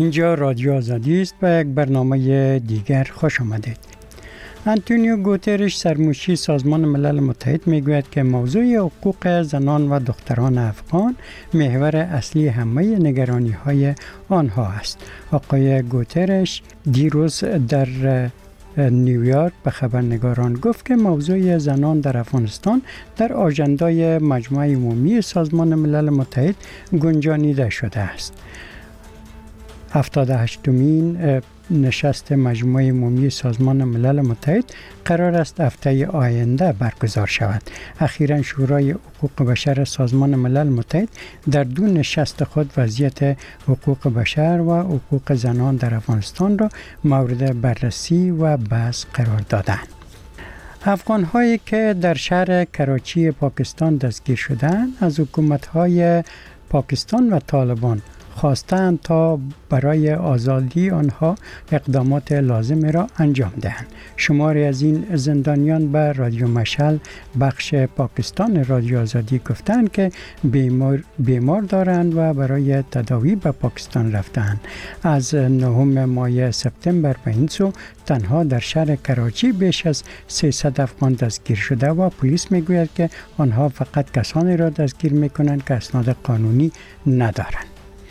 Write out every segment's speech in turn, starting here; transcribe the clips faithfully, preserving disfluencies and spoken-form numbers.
اینجا رادیو آزادی است و یک برنامه دیگر خوش آمدید. آنتونیو گوترش سرمشی سازمان ملل متحد میگوید که موضوع حقوق زنان و دختران افغان محور اصلی همه نگرانی های آنها است. آقای گوترش دیروز در نیویورک به خبرنگاران گفت که موضوع زنان در افغانستان در آژندای مجمع عمومی سازمان ملل متحد گنجانیده شده است. هفتاد و هشتمین نشست مجمع عمومی سازمان ملل متحد قرار است هفته آینده برگزار شود. اخیراً شورای حقوق بشر سازمان ملل متحد در دو نشست خود وضعیت حقوق بشر و حقوق زنان در افغانستان را مورد بررسی و بحث قرار دادند. افغان هایی که در شهر کراچی پاکستان دستگیر شدند از حکومت های پاکستان و طالبان خواستند تا برای آزادی آنها اقدامات لازم را انجام دهند. شماری از این زندانیان به رادیو مشعل بخش پاکستان رادیو آزادی گفتند که بیمار, بیمار دارند و برای تداوی به پاکستان رفتند. از نهم ماه سپتامبر به این سو تنها در شهر کراچی بیش از سیصد افغان دستگیر شده و پلیس میگوید که آنها فقط کسانی را دستگیر میکنند که اسناد قانونی ندارند.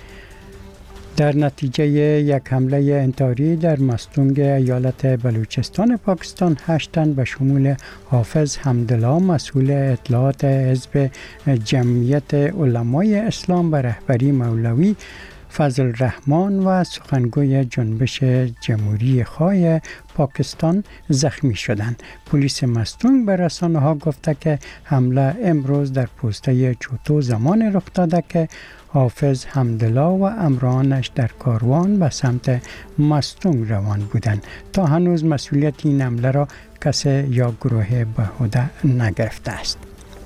در نتیجه یک حمله انتحاری در مستونگ ایالت بلوچستان پاکستان هشت تن به شمول حافظ حمدالله مسئول اطلاعات حزب جمعیت علمای اسلام به رهبری مولوی فضل الرحمن و سخنگوی جنبش جمهوری خواه پاکستان زخمی شدند. پلیس مستونگ به رسانه ها گفته که حمله امروز در پوسته چوتو زمان رخ داده که حافظ حمدالله و امرانش در کاروان به سمت مستونگ روان بودند. تا هنوز مسئولیت این حمله را کسی یا گروه به عهده نگرفته است.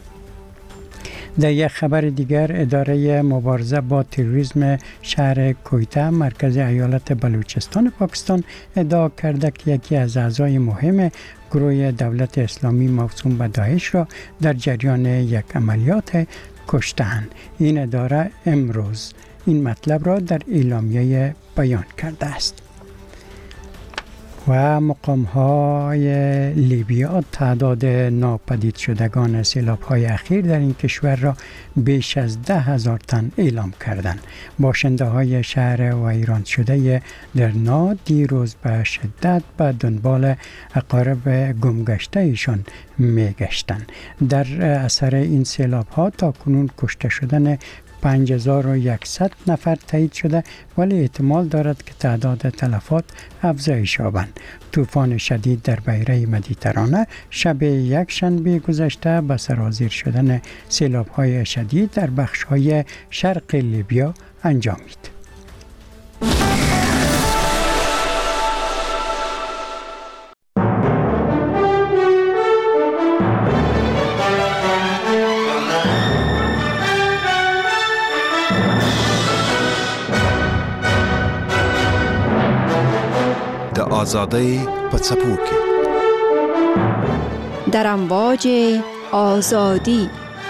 در یک خبر دیگر اداره مبارزه با تروریسم شهر کویته مرکز ایالت بلوچستان پاکستان ادعا کرده که یکی از اعضای مهم گروه دولت اسلامی موسوم به داعش را در جریان یک عملیات کشتند. این اداره امروز این مطلب را در اعلامیه بیان کرده است. و مقام‌های لیبیا تعداد ناپدید شدگان سیلاب‌های اخیر در این کشور را بیش از ده هزار تن اعلام کردند. باشنده‌های شهر ویران شده درنا دیروز به شدت به دنبال اقارب گمگشته ایشان می‌گشتند. در اثر این سیلاب‌ها تاکنون کشته شدن پنج هزار و صد نفر تایید شده، ولی احتمال دارد که تعداد تلفات افزایش یابد. طوفان شدید در بحیره مدیترانه شب یک شنبه گذشته به سرازیر شدن سیلاب‌های شدید در بخش‌های شرق لیبیا انجامید. آزادی په څپو کې در امواج آزادی.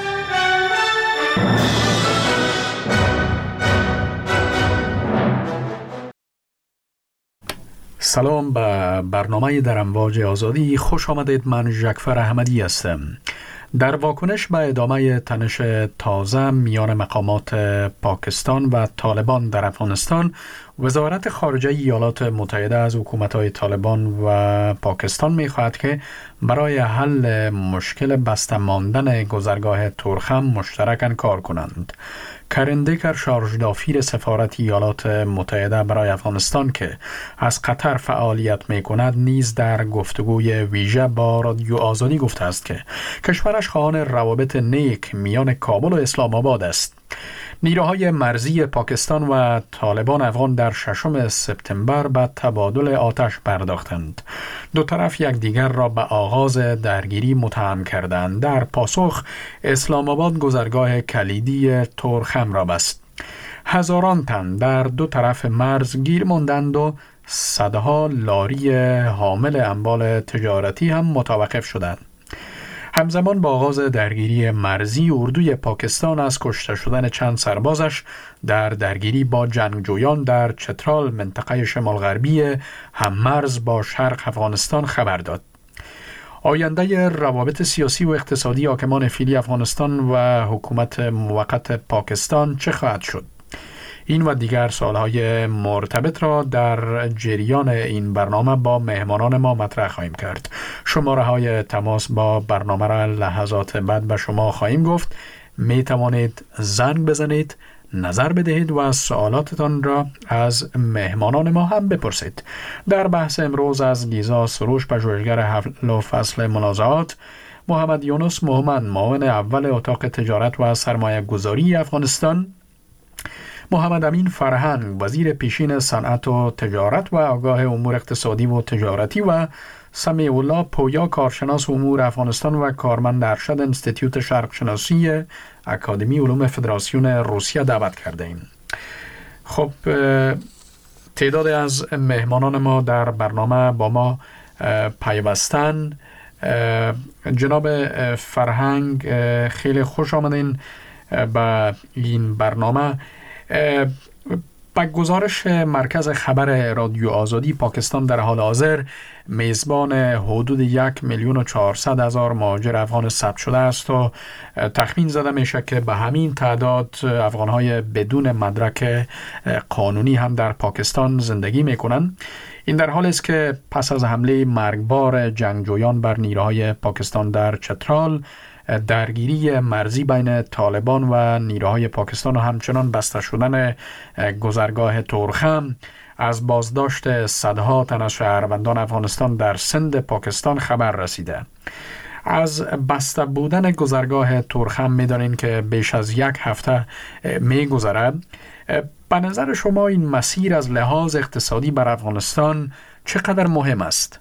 سلام به برنامه در امواج آزادی، خوش آمدید. من ژکفر احمدی هستم. در واکنش به ادامه تنش تازه میان مقامات پاکستان و طالبان در افغانستان، وزارت خارجه ایالات متحده از حکومت‌های طالبان و پاکستان می‌خواهد که برای حل مشکل بسته ماندن گذرگاه تورخم مشترکاً کار کنند. کرین دیکر، شارژ دافیر سفارت ایالات متحده برای افغانستان که از قطر فعالیت می‌کند، نیز در گفتگوی ویژه با رادیو آزادی گفته است که کشورش خواهان روابط نیک میان کابل و اسلام آباد است. نیروهای مرزی پاکستان و طالبان افغان در ششم سپتامبر به تبادل آتش پرداختند. دو طرف یکدیگر را به آغاز درگیری متهم کردند. در پاسخ اسلام آباد گذرگاه کلیدی تورخم را بست. هزاران تن در دو طرف مرز گیر ماندند و صدها لاری حامل اموال تجارتی هم متوقف شدند. همزمان با آغاز درگیری مرزی، اردوی پاکستان از کشته شدن چند سربازش در درگیری با جنگجویان در چترال، منطقه شمال غربی هممرز با شرق افغانستان خبر داد. آینده روابط سیاسی و اقتصادی حاکمان فعلی افغانستان و حکومت موقت پاکستان چه خواهد شد؟ این و دیگر سوالهای مرتبط را در جریان این برنامه با مهمانان ما مطرح خواهیم کرد. شماره های تماس با برنامه را لحظات بعد به شما خواهیم گفت. می توانید زنگ بزنید، نظر بدهید و سوالاتتان را از مهمانان ما هم بپرسید. در بحث امروز از لیزا سروش، پژوهشگر حل و فصل منازعات، محمد یونس محمد، معاون اول اتاق تجارت و سرمایه گذاری افغانستان، محمد امین فرهنگ، وزیر پیشین صنعت و تجارت و آگاه امور اقتصادی و تجارتی، و سمیع الله پویا، کارشناس امور افغانستان و کارمند ارشد انستیتیوت شرق شناسی اکادمی علوم فدراسیون روسیه دعوت کرده ایم. خب، تعداد از مهمانان ما در برنامه با ما پیوستن. جناب فرهنگ، خیلی خوش آمدین به این برنامه. با گزارش مرکز خبر رادیو آزادی، پاکستان در حال حاضر میزبان حدود یک میلیون و چهارصد هزار مهاجر افغان ثبت شده است و تخمین زده میشه که به همین تعداد افغانهای بدون مدرک قانونی هم در پاکستان زندگی میکنن. این در حالی است که پس از حمله مرگبار جنگجویان بر نیروهای پاکستان در چترال، درگیری مرزی بین طالبان و نیروهای پاکستان و همچنان بسته شدن گذرگاه تورخم، از بازداشت صدها تن از شهروندان افغانستان در سند پاکستان خبر رسیده. از بسته بودن گذرگاه تورخم می‌دانید که بیش از یک هفته می‌گذرد. به نظر شما این مسیر از لحاظ اقتصادی بر افغانستان چقدر مهم است؟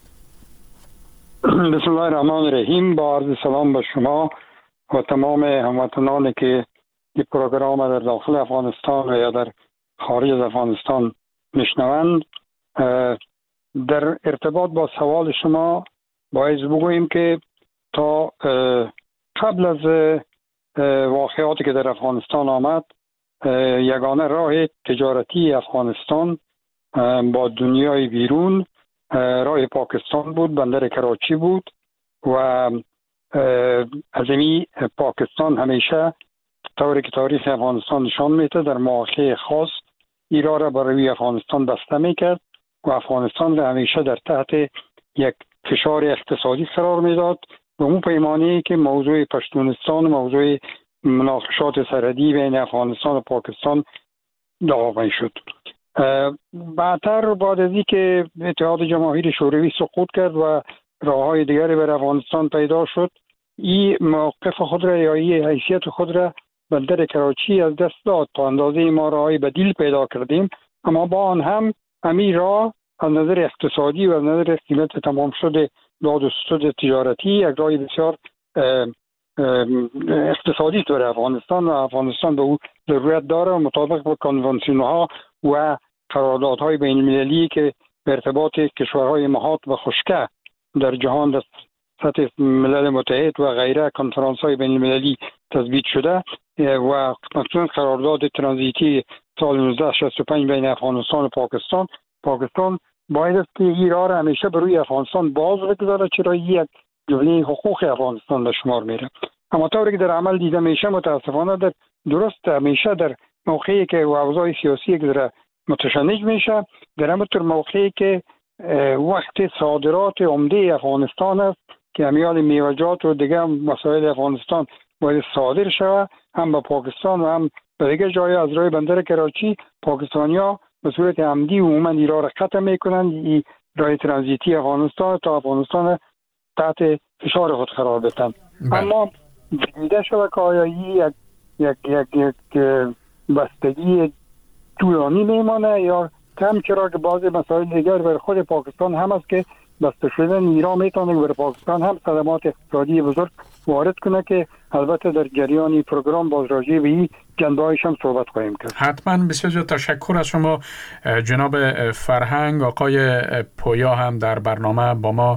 بسم الله الرحمن الرحیم. با عرض سلام به شما و تمام هموطنانی که این پروگرام در داخل افغانستان و یا در خارج از افغانستان میشنوند. در ارتباط با سوال شما باید بگوییم که تا قبل از واقعاتی که در افغانستان آمد، یگانه راه تجارتی افغانستان با دنیای بیرون راه پاکستان بود، بندر کراچی بود و از این پاکستان همیشه طوری که تاریخ افغانستان نشان میده در مواقع خاص ایران را برای افغانستان بسته میکرد و افغانستان را همیشه در تحت یک فشار اقتصادی قرار میداد و اون پیمانه‌ای که موضوع پشتونستان و موضوع مناقشات سرحدی بین افغانستان و پاکستان داغ شد. بعدتر بعد از اینکه اتحاد جماهیر شوروی سقوط کرد و راههای دیگری بر افغانستان پیدا شد، این موقف خود را یا این حیثیت خود را بندر کراچی از دست داد. تا اندازه ما راهی بدیل پیدا کردیم، اما با آن هم همین راه از نظر اقتصادی و از نظر قیمت تمام شده داد و ستد تجارتی یک راه بسیار اقتصادی داره افغانستان و افغانستان به او ضرورت داره و مطابق با کنوانسیون ها و قراردادهای بین المللی که به ارتباط کشورهای محاط و خشکه در جهان در سطح ملل متحد و غیره کنفرانس های بین المللی تثبیت شده و مخصوصا قرارداد ترانزیتی سال نوزده شصت و پنج بین افغانستان و پاکستان پاکستان باید است که این راه را همیشه به روی افغانستان باز بگذاره، چرا یک جمله حقوق افغانستان در شمار میره. اما طوری که در عمل دیده میشه متاسفانه در درست همیشه در موقعی که اوضاع سیاسی که متشنج میشه، در همونطور موقعی که وقت صادرات عمده افغانستان است که همیال میوه‌جات و دیگه مسائل افغانستان باید صادر شود هم به پاکستان و هم به دیگه جای از روی بندر کراچی، پاکستانیا به صورت عمدی عموما ایران را قطع میکنند. این راه ترانزیتی افغانستان تا افغانستان تحت فشار خود قرار بدن. اما دیده شده که آیا یک یک یک یک بستگی طولانی میمانه یا کم، چرا که بعضی مسائل دیگر بر خود پاکستان هم است که بسته شدن ایران میتونه بر پاکستان هم صدمات اقتصادی بزرگ وارد کنه که البته در جریان پروگرام باز راجع به این جنبه‌هایش هم صحبت خواهیم کرد. حتما. بسیار تشکر از شما جناب فرهنگ. آقای پویا هم در برنامه با ما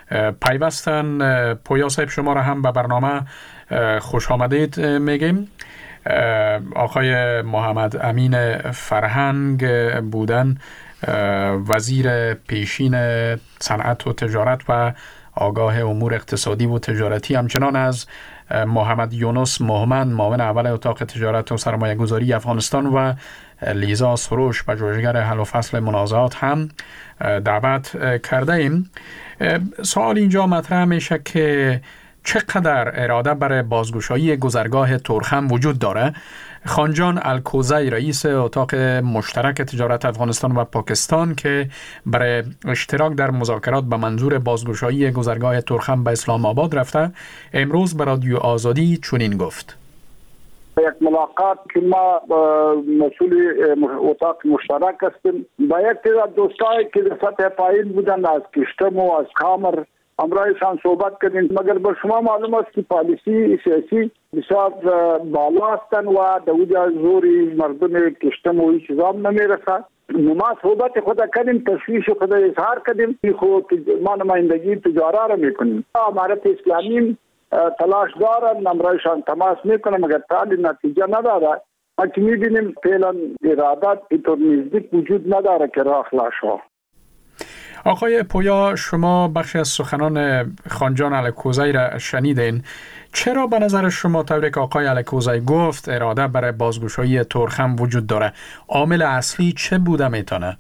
پیوستن. پویا صاحب شما را هم به برنامه خوش آمدید میگیم. آقای محمد امین فرهنگ بودن وزیر پیشین صنعت و تجارت و آگاه امور اقتصادی و تجارتی، همچنان از محمد یونس محمد معاون اول اتاق تجارت و سرمایه گذاری افغانستان و لیزا سروش پژوهشگر حل و فصل منازعات هم دعوت کرده ایم. سوال اینجا مطرح میشه که چقدر اراده برای بازگشایی گذرگاه تورخم وجود داره؟ خانجان الکوزی رئیس اتاق مشترک تجارت افغانستان و پاکستان که برای اشتراک در مذاکرات به منظور بازگشایی گذرگاه تورخم به اسلام آباد رفته، امروز به رادیو آزادی چنین گفت: یک ملاقات که ما مسئول اتاق مشترک هستیم با یک تعداد دوستایی که در سطح پایین بودن از کشتم و از کامر همراهشان صحبت کردیم، مگر به شما معلوم است که پالیسی سیاسی بسیار بالا هستند و دوجا زوری مردم کشتم و هیچ چیزا نمیرسد. ما صحبت خود کردیم، تشویش خود اظهار کردیم که خود ما نمایندگی تجارت را میکنیم. امارت اسلامی تلاش دارن، همراهشان تماس میکنه مگر تعالی نتیجه نداره. ما که میبینیم فعلا ارادت اینطور نزدیک وجود نداره که راه خلاص شود. آقای پویا، شما بخشی از سخنان خانجان الکوزی را شنیدین. چرا به نظر شما طوری که آقای الکوزی گفت اراده برای بازگشایی تورخم وجود داره؟ عامل اصلی چه بوده میتونه؟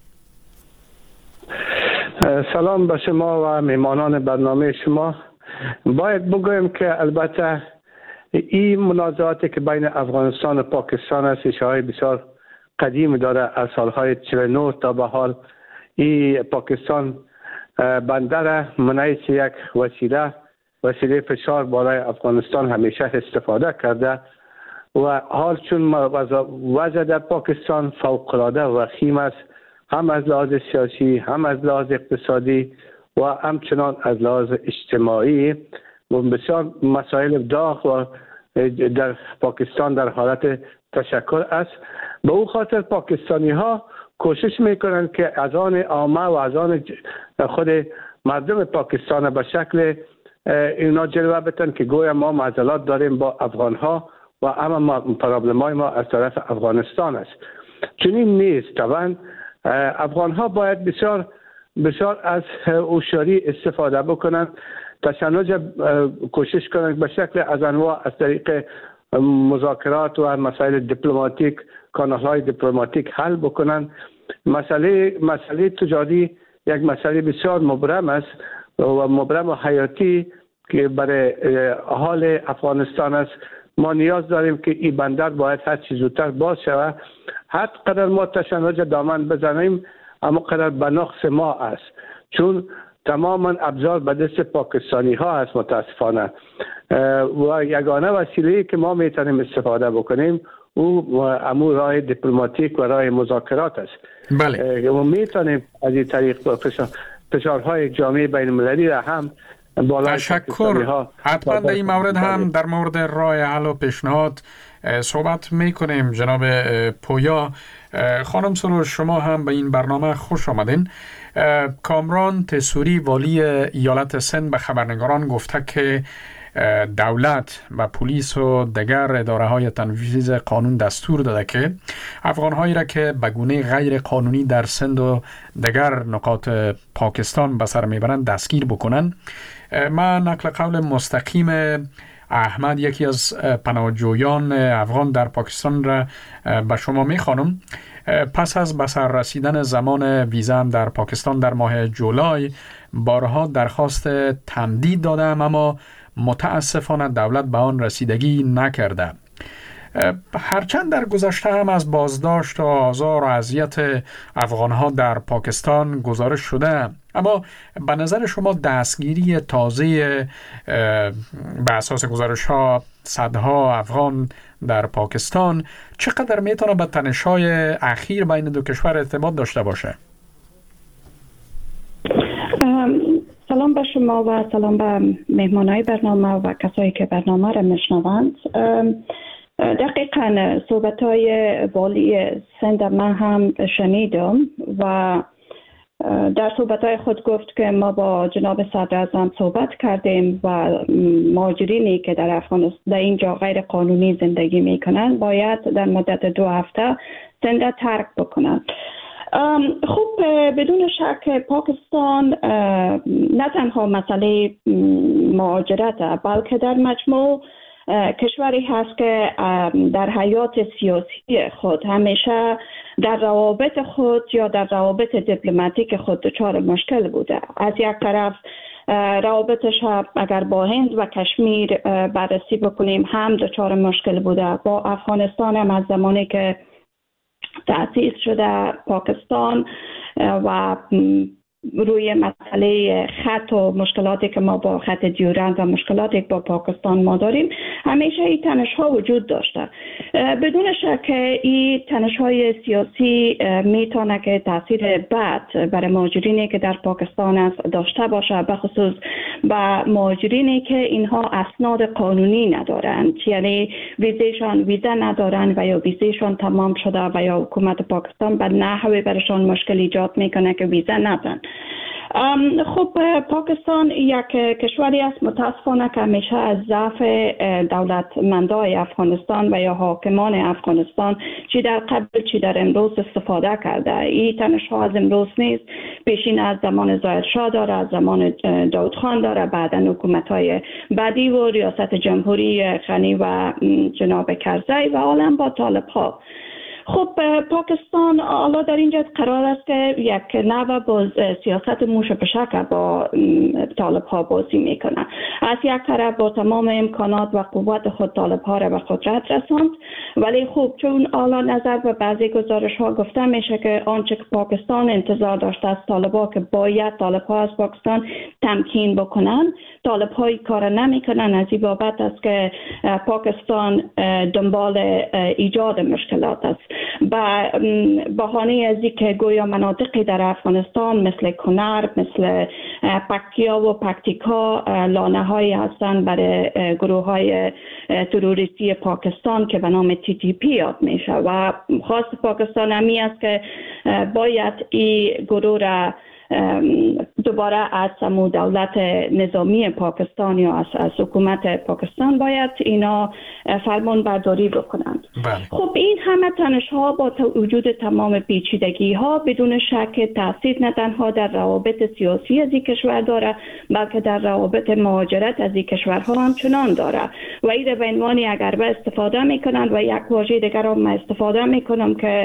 سلام به شما و میمانان برنامه شما. باید بگویم که البته این منازعاتی که بین افغانستان و پاکستان است ریشه‌های بسیار قدیم داره. از سالهای چهل و نه تا به حال این پاکستان بندر منعیس یک وسیله وسیله فشار بالای افغانستان همیشه استفاده کرده و حال چون وضع در پاکستان فوق‌العاده وخیم است، هم از لحاظ سیاسی هم از لحاظ اقتصادی و همچنان از لحاظ اجتماعی بسیار مسائل داغ و در پاکستان در حالت تشکل است. به او خاطر پاکستانی ها کوشش میکنند که از آن عامه و از آن خود مردم پاکستان به شکل اینا جلوه بتن که گویا ما معضلات داریم با افغان ها و اما پرابلم های ما از طرف افغانستان است. چنین نیست. طبعا افغان ها باید بسیار بسیار از هوشیاری استفاده بکنند، تشنج کوشش کنند به شکل از انواع از طریق مذاکرات و مسائل دیپلماتیک، کانال های دیپلماتیک حل بکنند. مسئله مسئله تجاری یک مسئله بسیار مبرم است و مبرم و حیاتی که برای حال افغانستان است. ما نیاز داریم که این بندر باید هر چیز زودتر باز شود. هر قدر ما تشنج دامن بزنیم اما قدر به نقص ما است، چون تماما ابزار به دست پاکستانی ها است متاسفانه و یگانه وسیله‌ای که ما میتونیم استفاده بکنیم او امور راه دیپلماتیک و راه مذاکرات است. بله. و میتونیم از این طریق فشارهای جامعه بین المللی را هم بالای تشکر. حتما در این مورد هم در مورد راه حل و پیشنهاد صحبت میکنیم. جناب پویا، خانم سروش، شما هم به این برنامه خوش آمدین. کامران تسوری والی ایالت سند به خبرنگاران گفته که دولت و پلیس و دیگر اداره های تنفیذ قانون دستور داده که افغان هایی را که به گونه غیر قانونی در سند و دیگر نقاط پاکستان به سر میبرند دستگیر بکنند. من نقل قول مستقیم احمد، یکی از پناهجویان افغان در پاکستان را به شما میخوانم. پس از به سر رسیدن زمان ویزا در پاکستان در ماه جولای بارها درخواست تمدید دادم، اما متاسفانه دولت به آن رسیدگی نکرده. هرچند در گذشته هم از بازداشت و آزار و اذیت افغانها در پاکستان گزارش شده، اما به نظر شما دستگیری تازه به اساس گزارش ها صدها افغان در پاکستان چقدر میتونه به تنش‌های اخیر بین دو کشور ارتباط داشته باشه؟ سلام به شما و سلام به مهمانای برنامه و کسایی که برنامه را میشنوند. دقیقاً صحبت‌های والی سند من هم شنیدم و در صحبت‌های خود گفت که ما با جناب صدراعظم صحبت کردیم و مهاجرینی که در افغانستان در اینجا غیر قانونی زندگی میکنند باید در مدت دو هفته زنده ترک بکنند. خب بدون شک پاکستان نه تنها مسئله مهاجرت بلکه در مجموع کشوری هست که در حیات سیاسی خود همیشه در روابط خود یا در روابط دیپلماتیک خود دچار مشکل بوده. از یک طرف روابطش اگر با هند و کشمیر بررسی بکنیم هم دچار مشکل بوده، با افغانستان هم از زمانی که تأسیس شده پاکستان و روی مسئله خط و مشکلاتی که ما با خط دیورند و مشکلاتی که با پاکستان ما داریم همیشه این تنش ها وجود داشته. بدون شک این تنش های سیاسی میتونه که تاثیر بد برای مهاجرینی که در پاکستان است داشته باشه، به خصوص با مهاجرینی که اینها اسناد قانونی ندارند، یعنی ویزیشان ویزا ندارند و یا ویزیشان تمام شده و یا حکومت پاکستان به نحوی برشان مشکل ایجاد میکنه که ویزا ندارند. خب پاکستان یک کشوری است متاسفانه که همیشه از ضعف دولتمندای افغانستان و یا حاکمان افغانستان چی در قبل چی در امروز استفاده کرده. این تنش ها از امروز نیست، پیشین از زمان ظاهر شاه داره، از زمان داود خان داره، بعدا حکومت های بعدی و ریاست جمهوری غنی و جناب کرزی و عالم با طالب ها. خب پاکستان حالا در اینجا قرار است که یک نوع با سیاست موش بشک با طالب ها بازی میکنه. از یک طرف با تمام امکانات و قوت خود طالب ها را به قدرت رساند، ولی خب چون حالا نظر به بعضی گزارش ها گفته میشه که آنچه که پاکستان انتظار داشته از طالب ها که باید طالب ها از پاکستان تمکین بکنن، طالب های کار نمیکنن. از این بابت است که پاکستان دنبال ایجاد مشکلات است. با بهانه از اینکه گویا مناطقی در افغانستان مثل کنر، مثل پکتیا و پکتیکا لانه هایی هستند برای گروه های تروریستی پاکستان که به نام تی تی پی یاد میشه و خواست پاکستان همی است که باید این گروه را دوباره از سمو دولت نظامی پاکستان یا از, از حکومت پاکستان باید اینا فرمان برداری بکنند. بله. خب این همه تنش ها با وجود تمام پیچیدگی ها بدون شک تاثیر نه تنها در روابط سیاسی از این کشور داره بلکه در روابط مهاجرت از این کشورها هم چنان داره و این به عنوانی اگر به استفاده میکنند و یک واژه دیگر هم استفاده میکنم که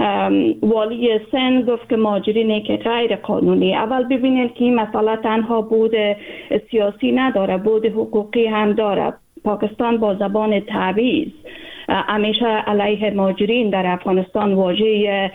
والی سن گفت که مهاجرینی که غیر قانونی. اول ببینید که این مسئله تنها بود سیاسی نداره، بود حقوقی هم داره. پاکستان با زبان تعویض همیشه علیه مهاجرین در افغانستان واژه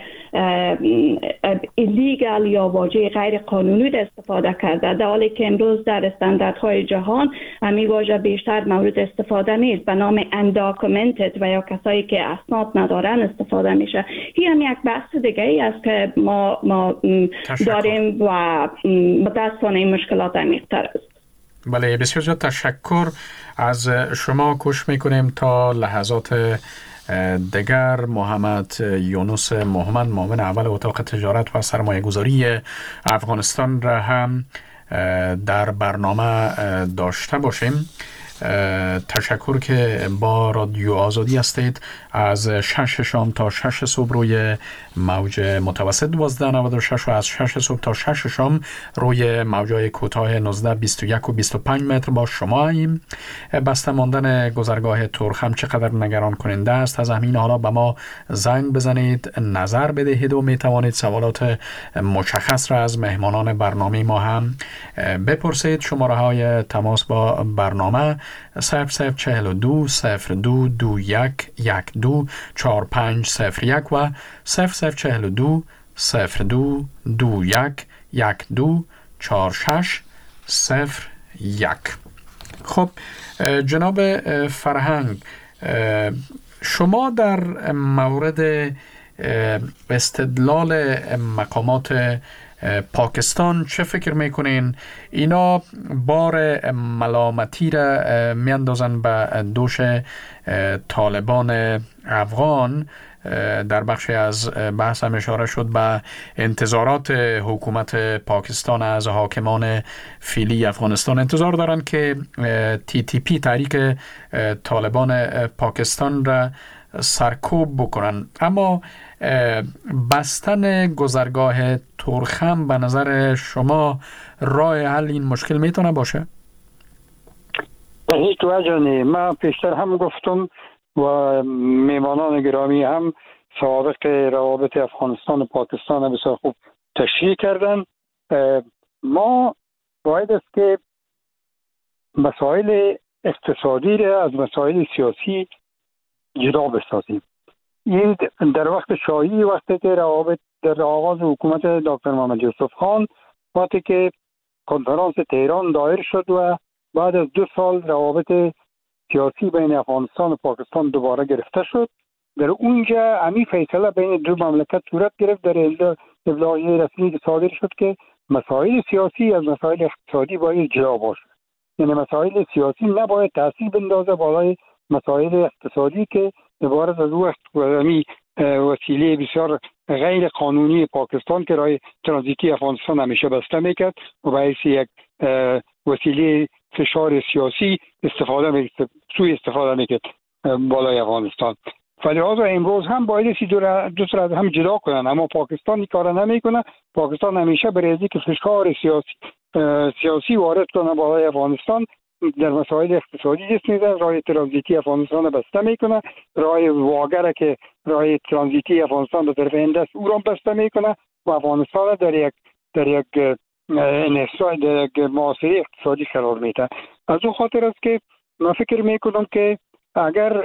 ایلیگال یا واژه غیر قانونی را استفاده کرده، در حالی که امروز در استانداردهای جهان همین واژه بیشتر مورد استفاده نیست، به نام انداکومنتد و یا کسایی که اسناد ندارن استفاده میشه. این هم یک بحث دیگه ای است که ما ما داریم و متاسفانه این مشکلات عمیق‌تر است. بله، بسیار زیاد تشکر از شما. کوشش میکنیم تا لحظات دیگر محمد یونس محمد معاون اول اتاق تجارت و سرمایه گذاری افغانستان را هم در برنامه داشته باشیم. تشکر که با رادیو آزادی هستید. از شش شام تا شش صبح روی موج متوسط دوازده نود و شش و از شش صبح تا شش شام روی موجای کوتاه نوزده بیست و یک و بیست و پنج متر با شما ایم. بسته ماندن گذرگاه ترخ هم چقدر نگران کننده است. از همین حالا به ما زنگ بزنید، نظر بدهید و می توانید سوالات مشخص را از مهمانان برنامه ما هم بپرسید. شماره های تماس با برنامه صفر صفر چهل و دو صفر دو دو یک یک دو چهار پنج صفر یک و صفر صفر چهل و دو صفر دو دو یک یک دو چهار شش صفر یک. خب جناب فرهنگ، شما در مورد استدلال مقامات پاکستان چه فکر میکنین؟ اینا بار ملامتی را میاندازن به دوش طالبان افغان در بخشی از بحث هم اشاره شد به انتظارات حکومت پاکستان از حاکمان فعلی افغانستان. انتظار دارند که تی تی پی تحریک طالبان پاکستان را سرکوب بکنن، اما بستن گذرگاه تورخم به نظر شما راه حل این مشکل میتونه باشه؟ به هیچ وجه نه. من پیشتر هم گفتم و میمانان گرامی هم سابق روابط افغانستان و پاکستان بسیار خوب تشریح کردن. ما باید است که مسائل اقتصادی را از مسائل سیاسی جدا بسازیم. این در وقت شاهی، وقتی که روابط در آغاز حکومت دکتر محمد یوسف خان، وقتی که کنفرانس تهران دایر شد و بعد از دو سال روابط سیاسی بین افغانستان و پاکستان دوباره گرفته شد، در اونجا همی فیصله بین دو مملکت صورت گرفت در ابلاغیه رسمی که صادر شد که مسائل سیاسی از مسائل اقتصادی باید جدا باشه. یعنی مسائل سیاسی نباید تاثیر بندازه بالای مسائل اقتصادی که عبارت از وقت همی وسیله بسیار غیر قانونی پاکستان که راه ترانزیتی افغانستان همیشه بسته میکرد و باعث یک وسیله فشار سیاسی استفاده میکرد، سوی استفاده میکرد بالای افغانستان. فلذا امروز هم باید سی دو دو از هم جدا کنن، اما پاکستان این کار نمیکنه. پاکستان همیشه برای اینکه فشار سیاسی سیاسی وارد کنه بالای افغانستان در مسائل اقتصادی دست میزنه، راه ترانزیتی افغانستان بسته میکنه، راه واگر که راه ترانزیتی افغانستان به طرف هند است او را بسته میکنه و افغانستان در یک در یک انحصار در یک معاصره اقتصادی قرار میده. از اون خاطر است که من فکر میکنم که اگر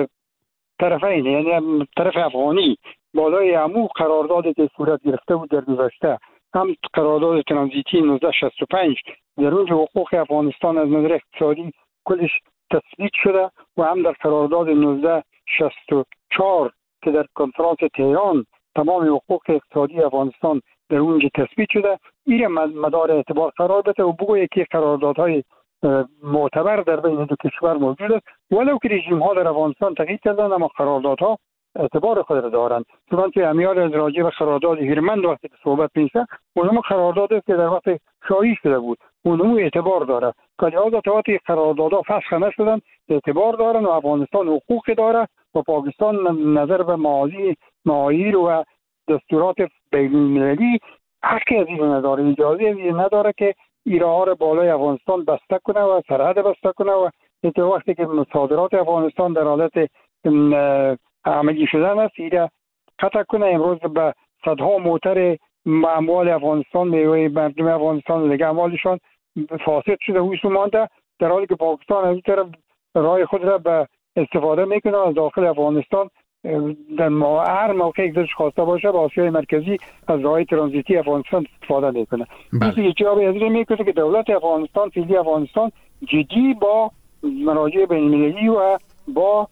طرفین، یعنی طرف افغانی بالای عمو قرارداد که صورت گرفته بود در گذشته، هم قرارداد ترانزیتی نوزده شصت و پنج در اونجا حقوق افغانستان از نظر اقتصادی کلش تثبیت شده و هم در قرارداد نوزده شصت و چهار که در کنفرانس تهران تمام حقوق اقتصادی افغانستان در اونجا تثبیت شده. این مدار اعتبار قرار بده و بگوید که قراردادهای معتبر در بین دو کشور موجود است، ولو که رژیم ها در افغانستان تغییر کردن اما قراردادها اعتبار خود را دارند. چنانچه امیال از راجع به قرارداد هیرمند وقتی که صحبت میشه، اونم قرارداد است که در وقت شاهی شده بود، اونم اعتبار داره. که لحاظا تا وقتی قراردادها فسخ نشدن اعتبار دارن و افغانستان حقوق داره و پاکستان نظر به معاصی معایر و دستورات بین‌المللی حقی از این نداره، اجازه از این نداره که ایرها را بالای افغانستان بسته کنه و سرحد بسته کنه و تا وقتی که صادرات افغانستان در حالت عملی شدن است ایره قطع کنه. امروز به صدها موتر اموال افغانستان، میوه مردم افغانستان و دیگه اموالشان فاسد شده و ایسو مانده، در حالی که پاکستان از این طرف راه خود را به استفاده میکنه از داخل افغانستان در هر موقعی که خواسته باشه با آسیای مرکزی از راه ترانزیتی افغانستان استفاده میکنه. این جواب از این میکنه که دولت افغانستان، فعلی افغانستان جدی با مراجع بین‌المللی و با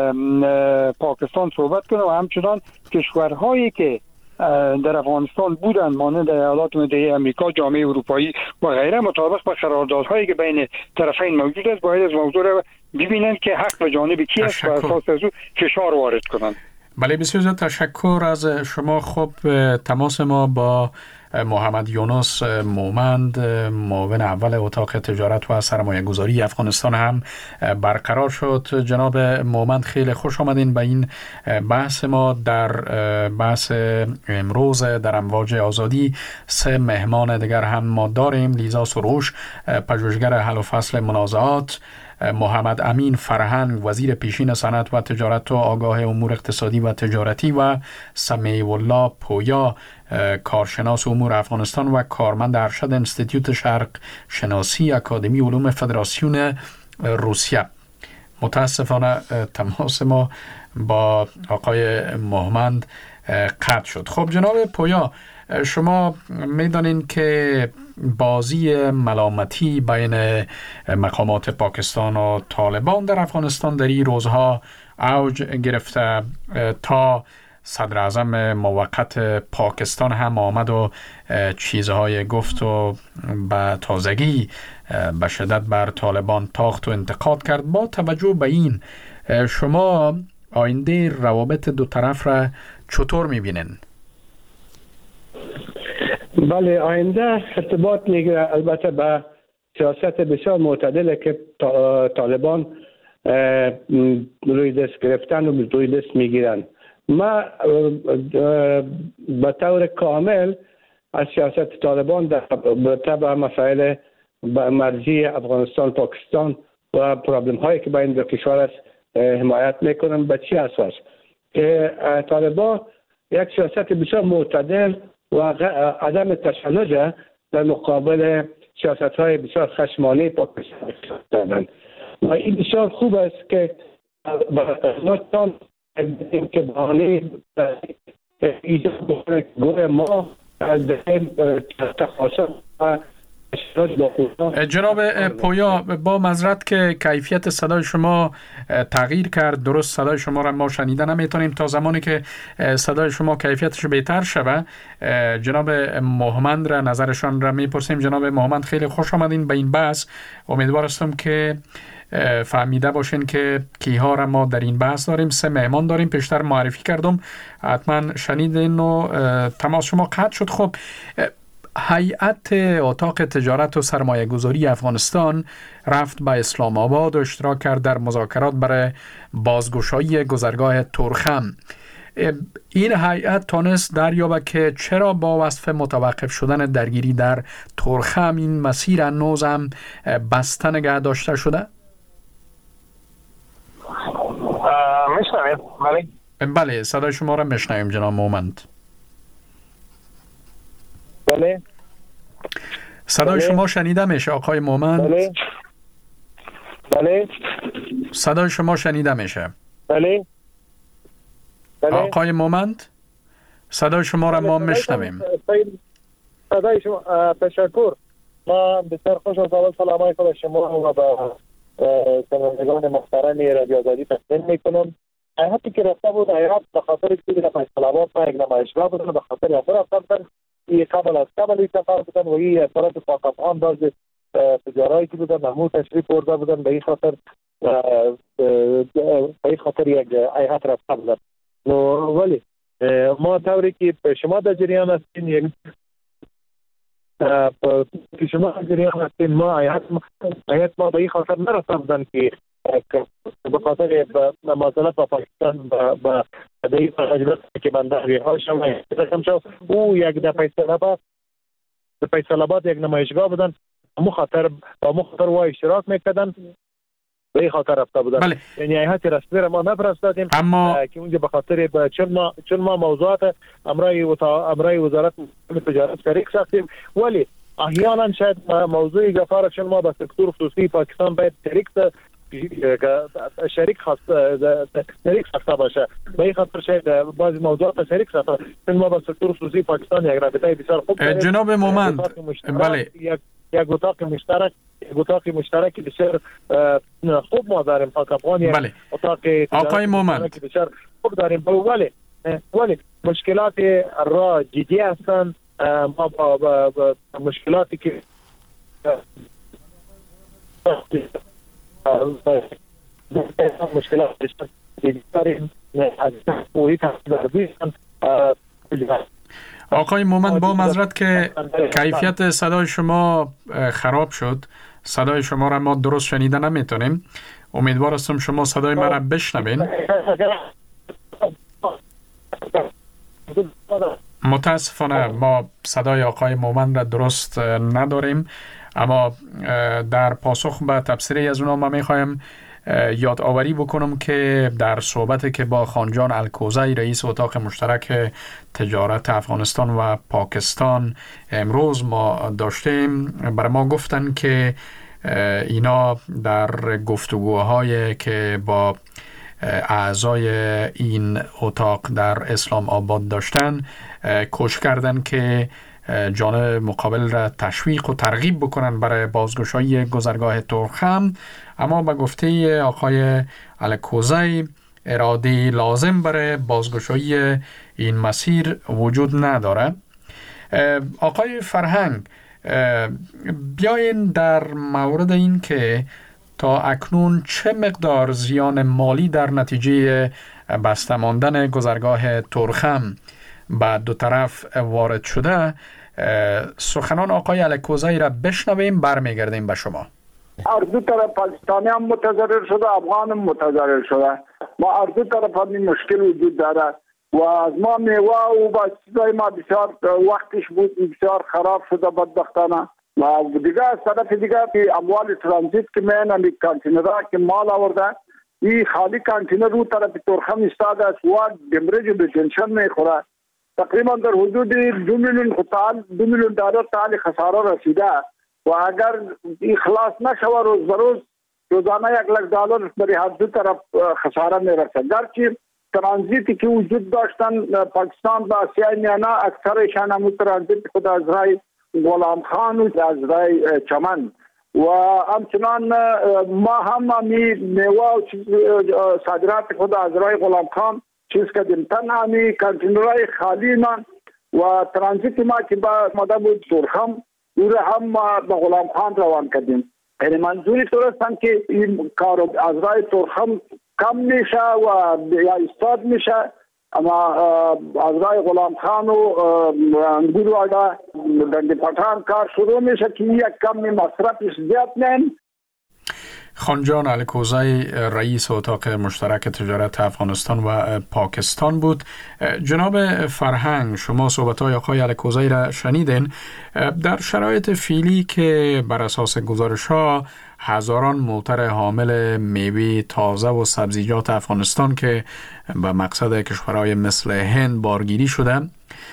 پاکستان صحبت کنه و همچنان کشورهایی که در افغانستان بودن مانند ایالات متحده آمریکا، جامعه اروپایی و غیره مطابق با قراردادهایی که بین طرفین موجود است باید از موضوع را ببینن که حق به جانب کی است و اساس از او فشار وارد کنند. بله، بسیار زیاد تشکر از شما. خب تماس ما با محمد یونس مومند، معاون اول اتاق تجارت و سرمایه گذاری افغانستان هم برقرار شد. جناب مومند خیلی خوش آمدین به این بحث ما. در بحث امروز در امواج آزادی سه مهمان دیگر هم ما داریم: لیزا سروش، پژوهشگر حل و فصل منازعات، محمد امین فرهنگ، وزیر پیشین صنعت و تجارت و آگاه امور اقتصادی و تجارتی، و سمیع الله پویا، کارشناس امور افغانستان و کارمند ارشد انستیتوت شرق شناسی اکادمی علوم فدراسیون روسیه. متاسفانه تماس ما با آقای مومند قطع شد. خب جناب پویا، شما میدانین که بازی ملامتی بین مقامات پاکستان و طالبان در افغانستان در این روزها اوج گرفته. تا صدر اعظم موقت پاکستان هم آمد و چیزهای گفت و به تازگی به شدت بر طالبان تاخت و انتقاد کرد. با توجه به این، شما آینده روابط دو طرف را چطور میبینین؟ بله، آینده ارتباط میگیره البته به سیاست بسیار معتدله که طالبان روی دست گرفتن و روی دست میگیرن. ما به طور کامل از سیاست طالبان در طبع مسائل مرزی افغانستان پاکستان و پرابلم هایی که بین دو کشور است حمایت میکنم. به چی اساس؟ که طالبان یک سیاست بسیار معتدل و عدم تشنج در مقابل سیاست های بسیار خشمانه پاکستان دارند و این بسیار خوب است که افغانستان که بهانه ایجاد بکنه گوه ما از تخاصم و جناب پویا، با معذرت که کیفیت صدای شما تغییر کرد، درست صدای شما را ما شنیده نمیتونیم. تا زمانی که صدای شما کیفیتش بهتر شود جناب محمد را نظرشان را میپرسیم. جناب محمد، خیلی خوش آمدین به این بحث. امیدوار هستم که فهمیده باشین که کیها را ما در این بحث داریم. سه مهمان داریم، پیشتر معرفی کردم، حتما شنیدین و تماس شما قطع شد. خب، هیئت اتاق تجارت و سرمایه گذاری افغانستان رفت به اسلام آباد و اشتراک کرد در مذاکرات برای بازگشایی گذرگاه تورخم. این هیئت تانست دریابه که چرا با وصف متوقف شدن درگیری در تورخم این مسیر هنوز هم بسته نگه داشته شده؟ میشنوید؟ بله بله، صدای شما را میشنویم جناب مومند. بله صدای بله. شما شنیده میشه آقای مومند؟ بله بله صدای شما شنیده میشه. بله بله آقای مومند، صدای شما را ما میشنویم. صدای شما تشکر. ما بسیار خوش از سلامای خود شما و با شنوندگان محترم رادیو آزادی تقدیم میکنم. هیئتی که رفته بود، هیئت به خاطر که در فیصل آباد یک نمایشگاه بود، به خاطر امور رفتن این قبل از قبل سفر بودن و این طرف پاک افغان باز تجارایی که بودن نمو تشریف برده بودن. به این خاطر به این خاطر یک هیئت رفته بودن. ولی ما طوری که شما در جریان هستین، یعنی که شما در جریان هستین، ما هیئت ما به این خاطر نرفته بودن که به خاطر مماثلت با پاکستان با این مجلس که بندری ها شما او یک در فیصل آباد در فیصل آباد یک نمایشگاه بودن، مو خاطر با مو خاطر وای اشتراک میکردن، به این خاطر رفته بودن. بله. یعنی هیئت رسمی ما نفرستادیم، اما که اونجا به خاطر چون ما چون ما موضوعات امرای امرای وزارت تجارت شریک ساختیم، ولی احیانا شاید موضوع گفار چون ما با سکتور خصوصی پاکستان باید شریک شریک خاص شریک ساخته باشه. به این خاطر شاید بعضی موضوعات شریک ساخته، چون ما با سکتور خصوصی پاکستان یک رابطه بسیار خوب داریم. جناب مومند، بله، یک یک اتاق مشترک یک اتاق مشترک بسیار خوب ما داریم. پاک افغان بله. اتاق آقای مومند بسیار خوب داریم، ولی ولی مشکلات را جدی هستند. ما با, با, با مشکلاتی که مشکلات داریم آقای مومند، با معذرت که کیفیت صدای شما خراب شد، صدای شما را ما درست شنیده نمیتونیم. امیدوار هستم شما صدای ما را بشنوین. متاسفانه ما صدای آقای مومند را درست نداریم، اما در پاسخ به تبصره از اونا ما میخوایم یادآوری بکنم که در صحبتی که با خانجان الکوزی رئیس اتاق مشترک تجارت افغانستان و پاکستان امروز ما داشتیم، برای ما گفتن که اینا در گفتگوهای که با اعضای این اتاق در اسلام آباد داشتن کوشش کردن که جانب مقابل را تشویق و ترغیب بکنن برای بازگشایی گذرگاه تورخم، اما به گفته آقای الکوزی اراده لازم برای بازگشایی این مسیر وجود نداره. آقای فرهنگ، بیاین در مورد این که تا اکنون چه مقدار زیان مالی در نتیجه بسته ماندن گذرگاه تورخم به دو طرف وارد شده، سخنان آقای الکوزی را بشنویم، برمیگردیم به شما. از دو طرف پاکستانی هم متضرر شده، افغان هم متضرر شده. ما از دو طرف هم مشکل وجود داره و از ما میوه و با چیزای ما بسیار وقتش بود بسیار خراب شده بدبختانه. و دیگه از طرف دیگه اموال ترانزیت که میان این کانتینرها که مال آورده، این خالی کانتینر رو طرف تورخم استاده است و دمرج به جنشن میخوره. تقریبا در حدود دو میلیون خطال دو میلیون دلار تعالی خساره رسیده و اگر این خلاص نشود روز بروز روزانه یک لک دلار برای هر دو طرف خساره میرسد. گرچه ترانزیتی که وجود داشتن پاکستان با آسیای میانه اکثرشان هم ترانزیت خود از رای غلام خان و از رای چمن و همچنان ما هم همی میوه و صادرات خود از رای غلام خان چیز کردیم. تن همی کانتینرهای خالی من و ترانزیت ما که با ماده بود تورخم او را هم به غلام خان روان کردیم. یعنی منظوری طورستن که این کار از رای تورخم کم میشه و یا استاد میشه، اما از رای غلام خان و انگور والا دنگ پتان کار شروع میشه که یک کم مصرفش زیاد نیم. خانجان الکوزی رئیس اتاق مشترک تجارت افغانستان و پاکستان بود. جناب فرهنگ، شما صحبت‌های آقای الکوزی را شنیدین. در شرایط فعلی که بر اساس گزارش‌ها هزاران موتر حامل میوه تازه و سبزیجات افغانستان که به مقصد کشورهای مثل هند بارگیری شده،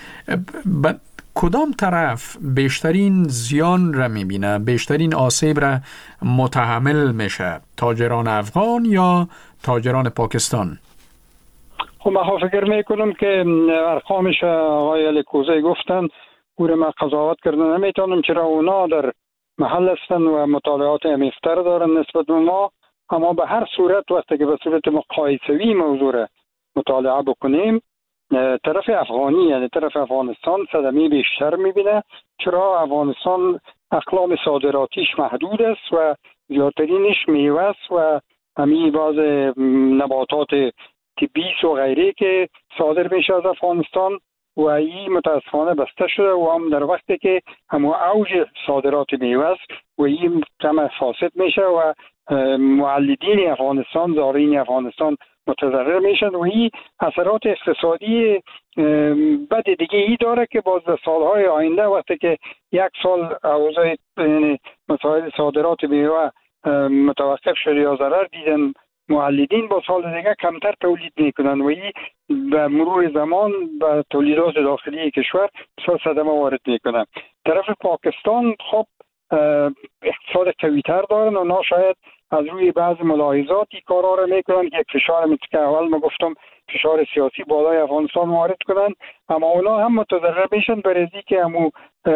کدام طرف بیشترین زیان را میبینه، بیشترین آسیب را متحمل میشه؟ تاجران افغان یا تاجران پاکستان؟ خب من فکر میکنم که ارقامش آقای الکوزی گفتن او را من قضاوت کردن نمیتونم، چرا اونا در محل هستن و مطالعات عمیق‌تر دارن نسبت به ما. اما به هر صورت وقتی که به صورت مقایسوی موضوع را مطالعه بکنیم، طرف افغانی یعنی طرف افغانستان صدمه بیشتر میبینه، چرا افغانستان اقلام صادراتیش محدود است و زیادترینش میوه است و همین بعض نباتات طبی و غیره که صادر میشه از افغانستان و این متاسفانه بسته شده و هم در وقتی که همون اوج صادرات میوه است و این کم فاسد میشه و مولدین افغانستان، زارعین افغانستان متضرر میشن و این اثرات اقتصادی بد دیگه ای داره که باز در سالهای آینده وقتی که یک سال اوضاع مسائل صادرات میوه متوقف شده یا ضرر دیدن مولدین، با سال دیگه کمتر تولید میکنن و این به مرور زمان به تولیدات داخلی کشور بسیار صدمه وارد میکنن. طرف پاکستان خب اقتصاد قوی‌تر دارن و نا شاید از روی بعض ملاحظات این کارا رو میکنن که یک فشار مثل که اول ما گفتم فشار سیاسی بالای افغانستان وارد کنن، اما اونا هم متضرر میشن برای که همو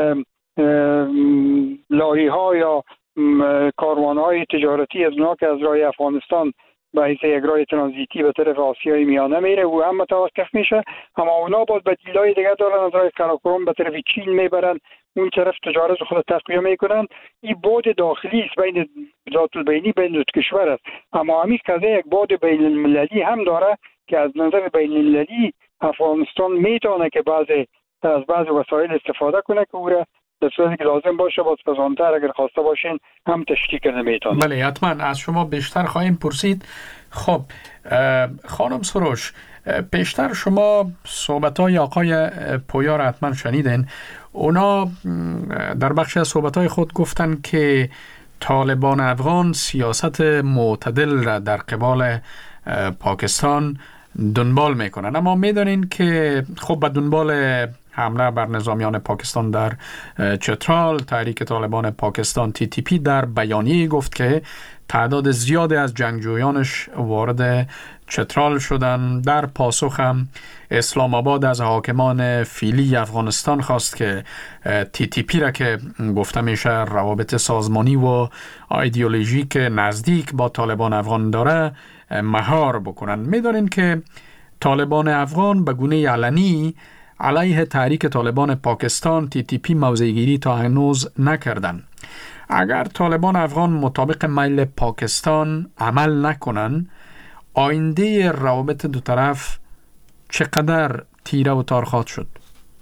لاری ها یا کاروان های تجارتی از اونا که از راه افغانستان به حیث یک راه ترانزیتی به طرف آسیای میانه میره و هم متوقف میشه، اما اونا باز بدیلای دیگه دارن، از راه قراقرم به طرف چین میبرن، اون طرف تجارت خود تقویه میکنن. این بعد داخلی است بین ذات البینی بین دو کشور است، اما همین قضیه یک بعد بین المللی هم داره که از نظر بین المللی افغانستان میتونه که بعضی از بعضی وسایل استفاده کنه که او را در صورتی که لازم باشه باز پسانتر اگر خواسته باشین هم تشکیل کنه میتونه. بله حتما از شما بیشتر خواهیم پرسید. خب خانم سروش، پیشتر شما صحبت‌های آقای پویا را حتما شنیدین. اونا در بخش از صحبت‌های خود گفتن که طالبان افغان سیاست معتدل را در قبال پاکستان دنبال میکنن، اما میدانین که خب به دنبال حمله بر نظامیان پاکستان در چترال، تحریک طالبان پاکستان تی تی پی در بیانیه گفت که تعداد زیادی از جنگجویانش وارد چترال شدن. در پاسخ هم اسلام آباد از حاکمان فعلی افغانستان خواست که تی تی پی را که گفته میشه روابط سازمانی و ایدئولوژیک نزدیک با طالبان افغان داره مهار بکنن. میدونین که طالبان افغان به گونه علنی علیه تحریک طالبان پاکستان تی تی پی موضع‌گیری تا هنوز نکردن. اگر طالبان افغان مطابق میل پاکستان عمل نکنن، آینده روابط دو طرف چقدر تیره و تار خواهد شد؟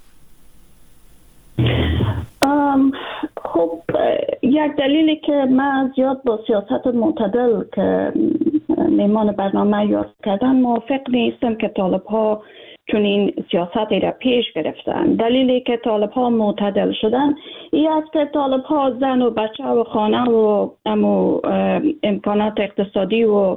خب یک دلیلی که من زیاد با سیاست معتدل که میمان برنامه یاد کردن موافق نیستم که طالب ها چون این سیاستی را پیش گرفتن. دلیلی که طالب ها معتدل شدن این است که طالب ها زن و بچه و خانه و امکانات اقتصادی و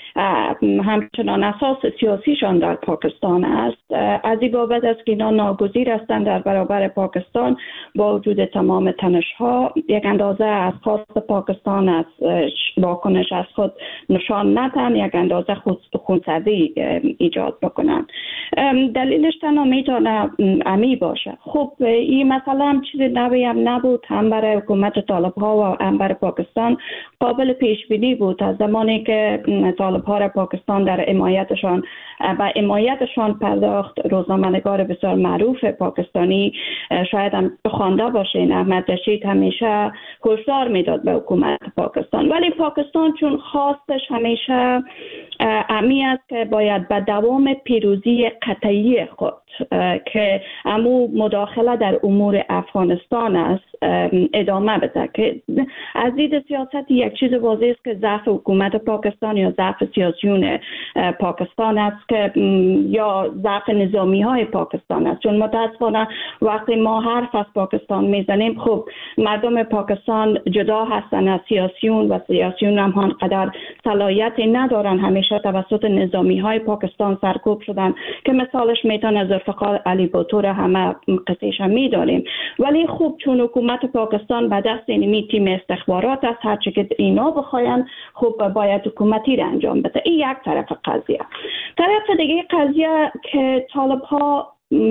همچنان اساس سیاسیشان در پاکستان است. از این بابت است که اینا ناگزیر هستند در برابر پاکستان با وجود تمام تنش ها یک اندازه از خواست پاکستان از واکنش از خود نشان ندن، یک اندازه خونسردی ایجاد بکنن. دلیلش تنها میتونه امی باشه. خب این مسئله هم چیزی نوی هم نبود، هم برای حکومت طالب ها و هم برای پاکستان قابل پیش بینی بود. از زمانی که طالب ها پاکستان در حمایتشان و حمایتشان پرداخت، روزنامه‌نگار بسیار معروف پاکستانی شاید هم خوانده باشین، احمد رشید، همیشه هشدار میداد به حکومت پاکستان. ولی پاکستان چون خواستش همیشه امی است که باید به دوام پیروزی قطعی خود که امو مداخله در امور افغانستان است ادامه بده، که از دید سیاست یک چیز واضح است که ضعف حکومت پاکستان یا ضعف سیاسیون پاکستان است که یا ضعف نظامی های پاکستان است. چون متاسفانه وقتی ما حرف از پاکستان میزنیم، خب مردم پاکستان جدا هستن از سیاسیون و سیاسیون هم آنقدر صلاحیتی ندارن، همیشه توسط نظامی های پاکستان سرکوب شدن که مثالش میتونه ذوالفقار علی بھٹو را همه قصهش هم میداریم. ولی خب چون حکومت پاکستان به دست اینمی تیم استخبارات است، هرچی که اینا بخواین خب باید حکومتی را انجام بده. این یک طرف قضیه. طرف دیگه قضیه که طالب ها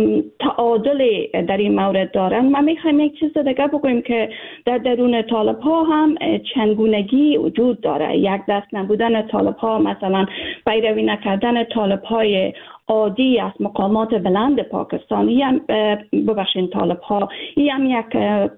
تعادل در این مورد دارن، ما میخوایم یک چیز دیگه بگویم که در درون طالب ها هم چندگونگی وجود داره. یک دست نبودن طالب ها، مثلا پیروی نکردن طالب های عادی از مقامات بلند پاکستان، هم ببخشین طالب ها، این هم یک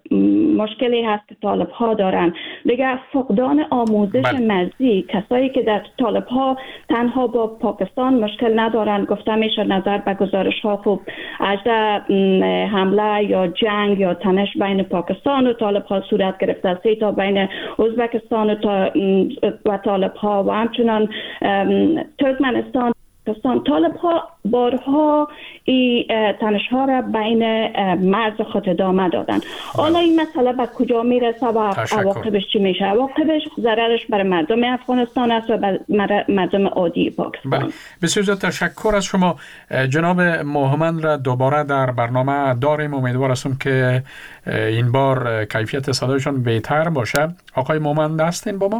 مشکلی هست که طالب ها دارن. دیگه فقدان آموزش بله. مرزی، کسایی که در طالب ها تنها با پاکستان مشکل ندارن، گفته میشه نظر به گزارش ها خوب اجده حمله یا جنگ یا تنش بین پاکستان و طالب ها صورت گرفته، سه تا بین ازبکستان و, تا و طالب ها و همچنان ترکمنستان. طالب ها بارها این تنش ها را بین مرز خود ادامه دادن. حالا این مسئله به کجا میرسه و عواقبش چی میشه؟ عواقبش ضررش برای مردم افغانستان است و برای مردم عادی پاکستان. بله. بسیار زیاد تشکر از شما جناب موهمند. را دوباره در برنامه داریم. امیدوار هستم که این بار کیفیت صدایشان بهتر باشه. آقای موهمند هستین با ما؟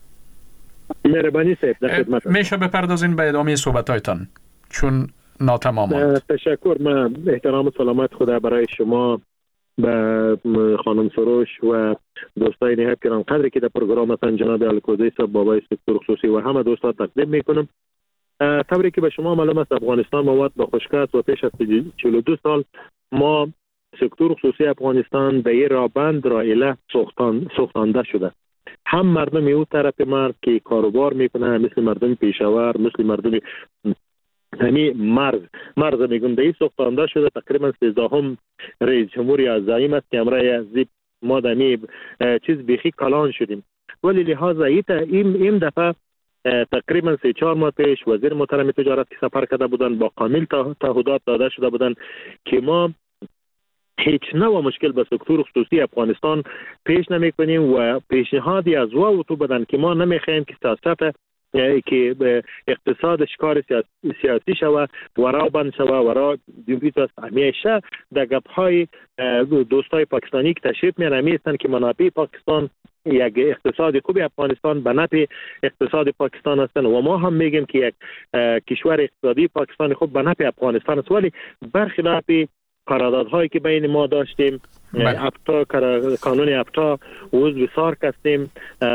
مهربانی صاحب، در خدمت. میشه بپردازین به ادامه صحبتایتان چون ناتمام ماند. تشکر. من احترام و سلامت خدا برای شما، به خانم سروش و دوستای نهایت گران قدری که در پروگرام هستن، جناب الکوزی صاحب، بابای سکتور خصوصی و همه دوستان تقدیم میکنم. طوری که به شما معلوم است افغانستان مواد با خشکی است و پیش از چهل و دو سال ما سکتور خصوصی افغانستان به این رابند رائله سوختان سوختانده شده. هم مردم او طرف مرد که کاروبار میکنه، مثل مردم پیشاور، مثل مردم همی مرز مرز میگن این سوختانده شده. تقریبا سیزدهم رئیس جمهوری عظیم است که امروز از ما دمی چیز بیخی کلان شدیم. ولی لحاظ این این دفعه تقریبا سه چهار ماه پیش وزیر محترم تجارت که سفر کرده بودن، با کامل تعهدات داده شده بودن که ما هیچ نوع مشکل به سکتور خصوصی افغانستان پیش نمی کنیم و پیشنهادی از او تو بدن که ما نمیخوایم که سیاست که اقتصادش کار سیاسی شوه ورا بند شوه ورا دیویت است. همیشه در گپ‌های دوستای پاکستانی که تشریف میارن میستن که منابع پاکستان یک اقتصاد خوبی افغانستان به نفع اقتصاد پاکستان هستن و ما هم میگیم که یک کشور اقتصادی پاکستان خوب به نفع افغانستان است. ولی برخلاف قراردادهایی که بین ما داشتیم، افتا قانون افتا عضو سارک هستیم،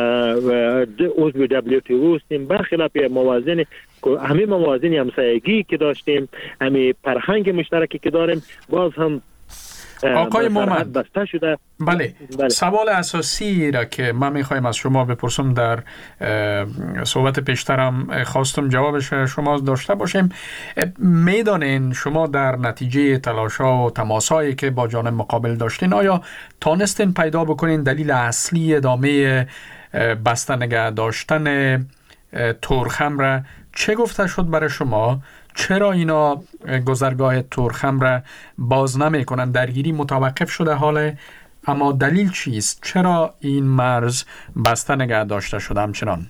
عضو دبلیو تی او هستیم، برخلاف موازین همه موازین همسایگی که داشتیم، همه فرهنگ مشترکی که داریم، باز هم آقای مومند بسته شده. بله. بله سوال اساسی را که من میخوایم از شما بپرسم در صحبت پیشترم خواستم جوابش شما داشته باشیم. میدانین شما در نتیجه تلاش‌ها و تماس‌هایی که با جانب مقابل داشتین آیا تانستین پیدا بکنین دلیل اصلی ادامه بسته نگه داشتن تورخم را؟ چه گفته شد برای شما؟ چرا اینا گذرگاه تورخم را باز نمی کنند؟ درگیری متوقف شده حاله، اما دلیل چیست؟ چرا این مرز بسته نگه داشته شده همچنان؟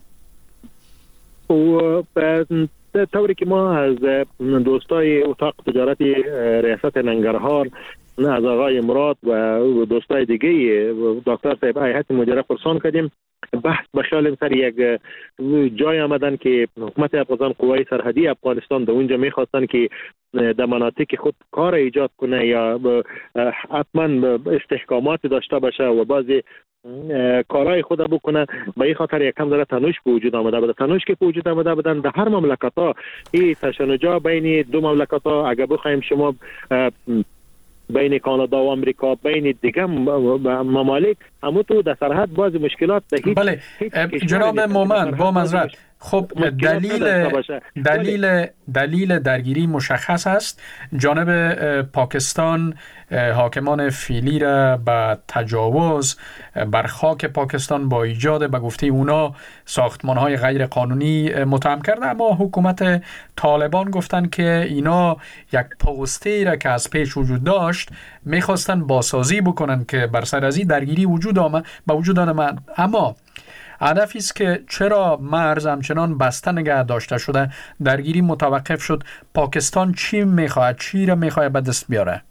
و طوری که ما از دوستای اتاق تجارت ریاست ننگرهار، از آقای مراد و دوستای دیگه دکتر صاحب هیئت مدیره پرسان کردیم، بحث بخیال سر یک جای آمدن که حکومت افغانستان، قوای سرحدی افغانستان در اونجا میخواستن که در مناطق خود کار ایجاد کنه یا حتما استحکامات داشته باشه و بعضی کارهای خود بکنه. به این خاطر یکم داره تنش به وجود آمده بود. تنش که به وجود آمده بودن در هر مملکت ها، این تشنجا بین دو مملکت ها اگر بخوایم شما بین کانادا و امریکا، بین دیگه ممالک، همون تو در سرحد بعضی مشکلات ده هیچ بله هیچ جناب مومند با معذرت. خب دلیل دلیل دلیل درگیری مشخص است. جانب پاکستان حاکمان فعلی را به تجاوز بر خاک پاکستان با ایجاد به گفته اونا ساختمان‌های غیر قانونی متهم کرده، اما حکومت طالبان گفتن که اینا یک پوستی را که از پیش وجود داشت میخواستن بازسازی بکنن که بر سر از این درگیری وجود آمد به وجود آمد. اما هدفی است که چرا مرز همچنان بسته نگه داشته شده، درگیری متوقف شد؟ پاکستان چی میخواهد، چی را میخواهد به دست بیاره؟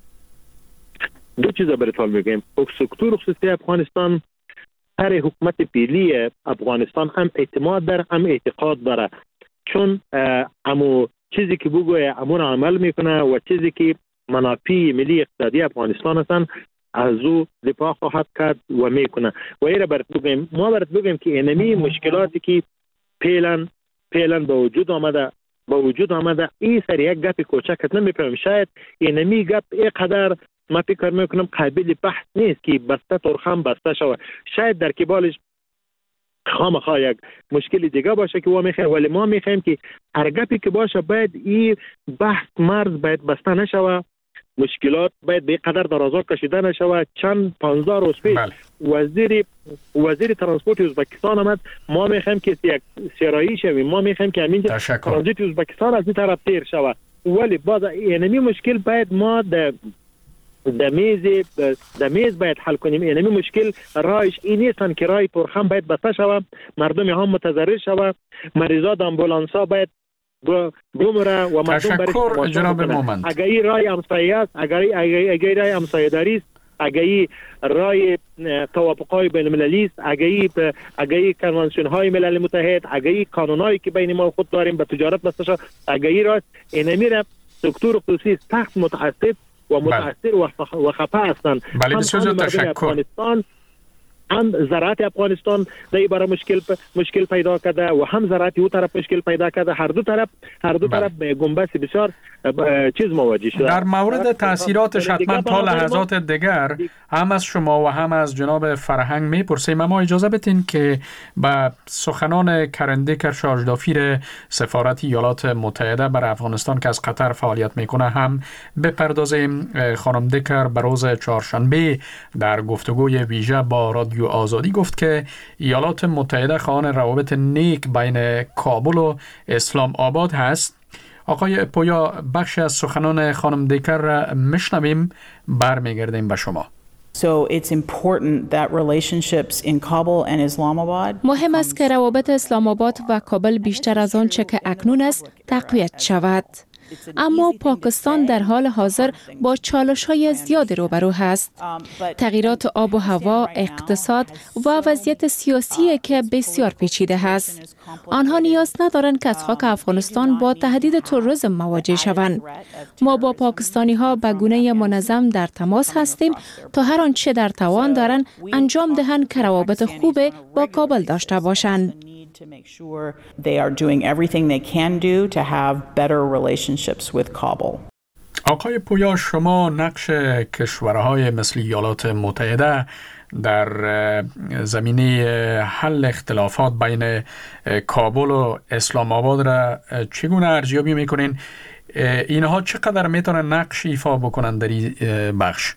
دو چیزا براتون میگم. سکتور خصوصی افغانستان، هر حکومت فعلی افغانستان هم اعتماد داره، هم اعتقاد داره، چون امو چیزی که بگویه امون عمل میکنه و چیزی که منافع ملی اقتصادی افغانستان هستن از او دفاع خواهد کرد و میکنه. و ایره برات بگیم، ما برات بگیم که اینمی مشکلاتی که پیلن پیلن به وجود آمده به وجود آمده این سر یک گپ کوچک نمیفهمم. شاید اینمی گپ اینقدر ما فکر میکنم قابل بحث نیست که بسته تورخم بسته شود. شاید در قبالش خامخا یک مشکل دیگه باشه که ما میخوایم، ولی ما میخوایم که هر گپی که باشه باید این بحث مرز باید بسته نشود، مشکلات باید به قدر درازا کشیده نشود. چند پانزده روز پیش وزیر وزیر ترانسپورت ازبکستان آمد، ما میخوایم که یک سرایی شویم، ما میخوایم که همین ترانزیت ازبکستان از این طرف تیر شود، ولی باز اینمی مشکل باید ما در در میز در میز باید حل کنیم. اینمی مشکل رایش این نیستن که رای تورخم باید بسته شود، مردم هم متضرر شود، مریضات امبولانس ها باید بمره و مردم برای جناب مومند. اگر این رای همسایه است، اگر اگر رای همسایه داری است، اگر این رای توافق‌های بین المللی است، اگر اگر کنوانسیون های ملل متحد، اگر قانونایی که بین ما خود داریم به تجارت بسته شود، اگر این راست اینمی را سکتور خصوصی سخت متاسف و متاثر و خفه هستند. بله بسیار تشکر. هم زراعت افغانستان در این باره مشکل مشکل پیدا کرده و هم زراعت او طرف مشکل پیدا کرده. هر دو طرف هر دو طرف به گنبس بسیار چیز مواجه شده. در مورد تاثیراتش حتما تا لحظات دیگر هم از شما و هم از جناب فرهنگ میپرسیم، اما اجازه بدین که به سخنان کرندکر شاجدافیر سفارت ایالات متحده بر افغانستان که از قطر فعالیت میکنه هم بپردازیم. خانم دکر به روز چهارشنبه در گفتگوی ویژه با رادیو آزادی گفت که ایالات متحده خواهان روابط نیک بین کابل و اسلام آباد هست. آقای پویا بخش از سخنان خانم دیکر را میشنویم، برمیگردیم به شما. So it's important that relationships in Kabul and Islamabad مهم است که روابط اسلام آباد و کابل بیشتر از آن چه که اکنون است تقویت شود. اما پاکستان در حال حاضر با چالش‌های زیادی روبرو هست. تغییرات آب و هوا، اقتصاد و وضعیت سیاسی که بسیار پیچیده است. آنها نیاز ندارند که از خاک افغانستان با تهدید تروریسم مواجه شوند. ما با پاکستانی‌ها به گونه منظم در تماس هستیم تا هر آنچه در توان دارند انجام دهند که روابط خوب با کابل داشته باشند. to make sure they are doing everything they can do to have better relationships with Kabul. آقای پویا، شما نقش کشورهای مثل ایالات متحده در زمینه حل اختلافات بین کابل و اسلام آباد را چگونه ارزیابی میکنین؟ اینها چقدر میتونن نقش ایفا بکنن در این بخش؟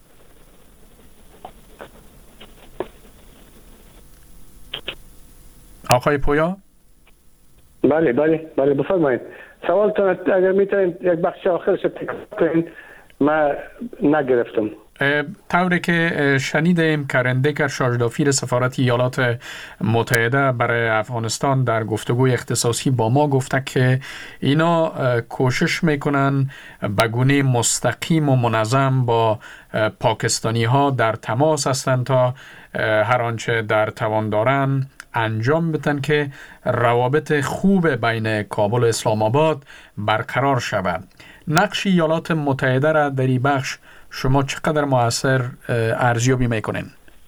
آقای پویا؟ بله بله بله بفرمایید. سوالتون اگر میتونید یک بخش آخرش تکرار کنید، من نگرفتم. طوری که شنیدیم کرندکر شاجدافیر سفارت ایالات متحده برای افغانستان در گفتگوی اختصاصی با ما گفته که اینا کوشش میکنن به گونه مستقیم و منظم با پاکستانی ها در تماس هستند تا هر آنچه در توان دارن انجام بدن که روابط خوب بین کابل و اسلام آباد برقرار شود. نقش ایالات متحده را در این بخش شما چقدر مؤثر ارزیابی میکنین؟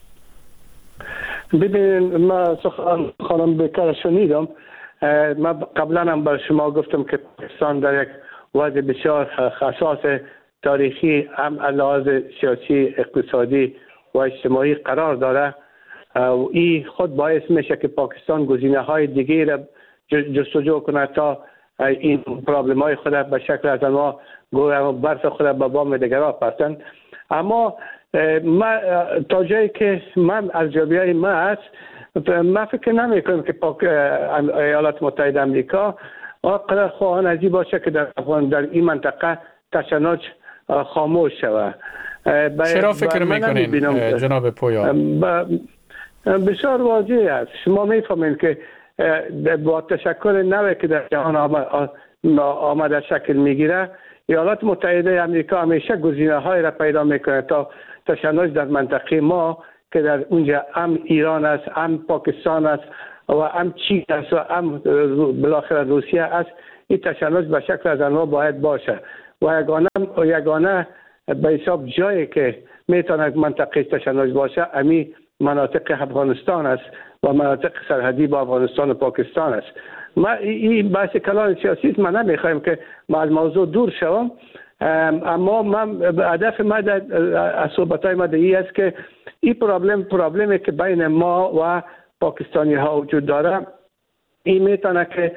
ببینید، ما سخن خانم بیکر شنیدم. ما قبلا هم بر شما گفتم که پاکستان در یک وضع بسیار حساس تاریخی هم لحاظ سیاسی، اقتصادی و اجتماعی قرار داره. این خود باعث میشه که پاکستان گزینه های دیگه را جستجو کنه تا این پرابلم های خود به شکل از ما گویا برف خود به بام دیگرها پرتن. اما ما تا جایی که من ارزیابی های ما هست، ما فکر نمی کنم که پاک ایالات متحده امریکا قرار خواهان ازی باشه که در در این منطقه تشنج خاموش شود. چرا فکر میکنین جناب پویا؟ بسیار واضح است. شما میفهمید که با تشکل نوی که در جهان آمده شکل میگیره، ایالات متحده امریکا همیشه گزینه های را پیدا میکنه تا تشنج در منطقه ما که در اونجا هم ایران است، هم پاکستان است و هم چین است و هم بالاخره روسیه است، این تشنج به شکل از آنها باید باشه و یگانه یگانه به حساب جایی که میتونه منطقه تشنج باشه امی مناطق افغانستان است و مناطق سرحدی با افغانستان و پاکستان است. ما این بحث کلان سیاسی است، من نمیخوایم که ما از موضوع دور شوم، اما من هدف ما در صحبت‌های ما این است که این پرابلم پرابلمی که بین ما و پاکستانی ها وجود داره، این میتونه که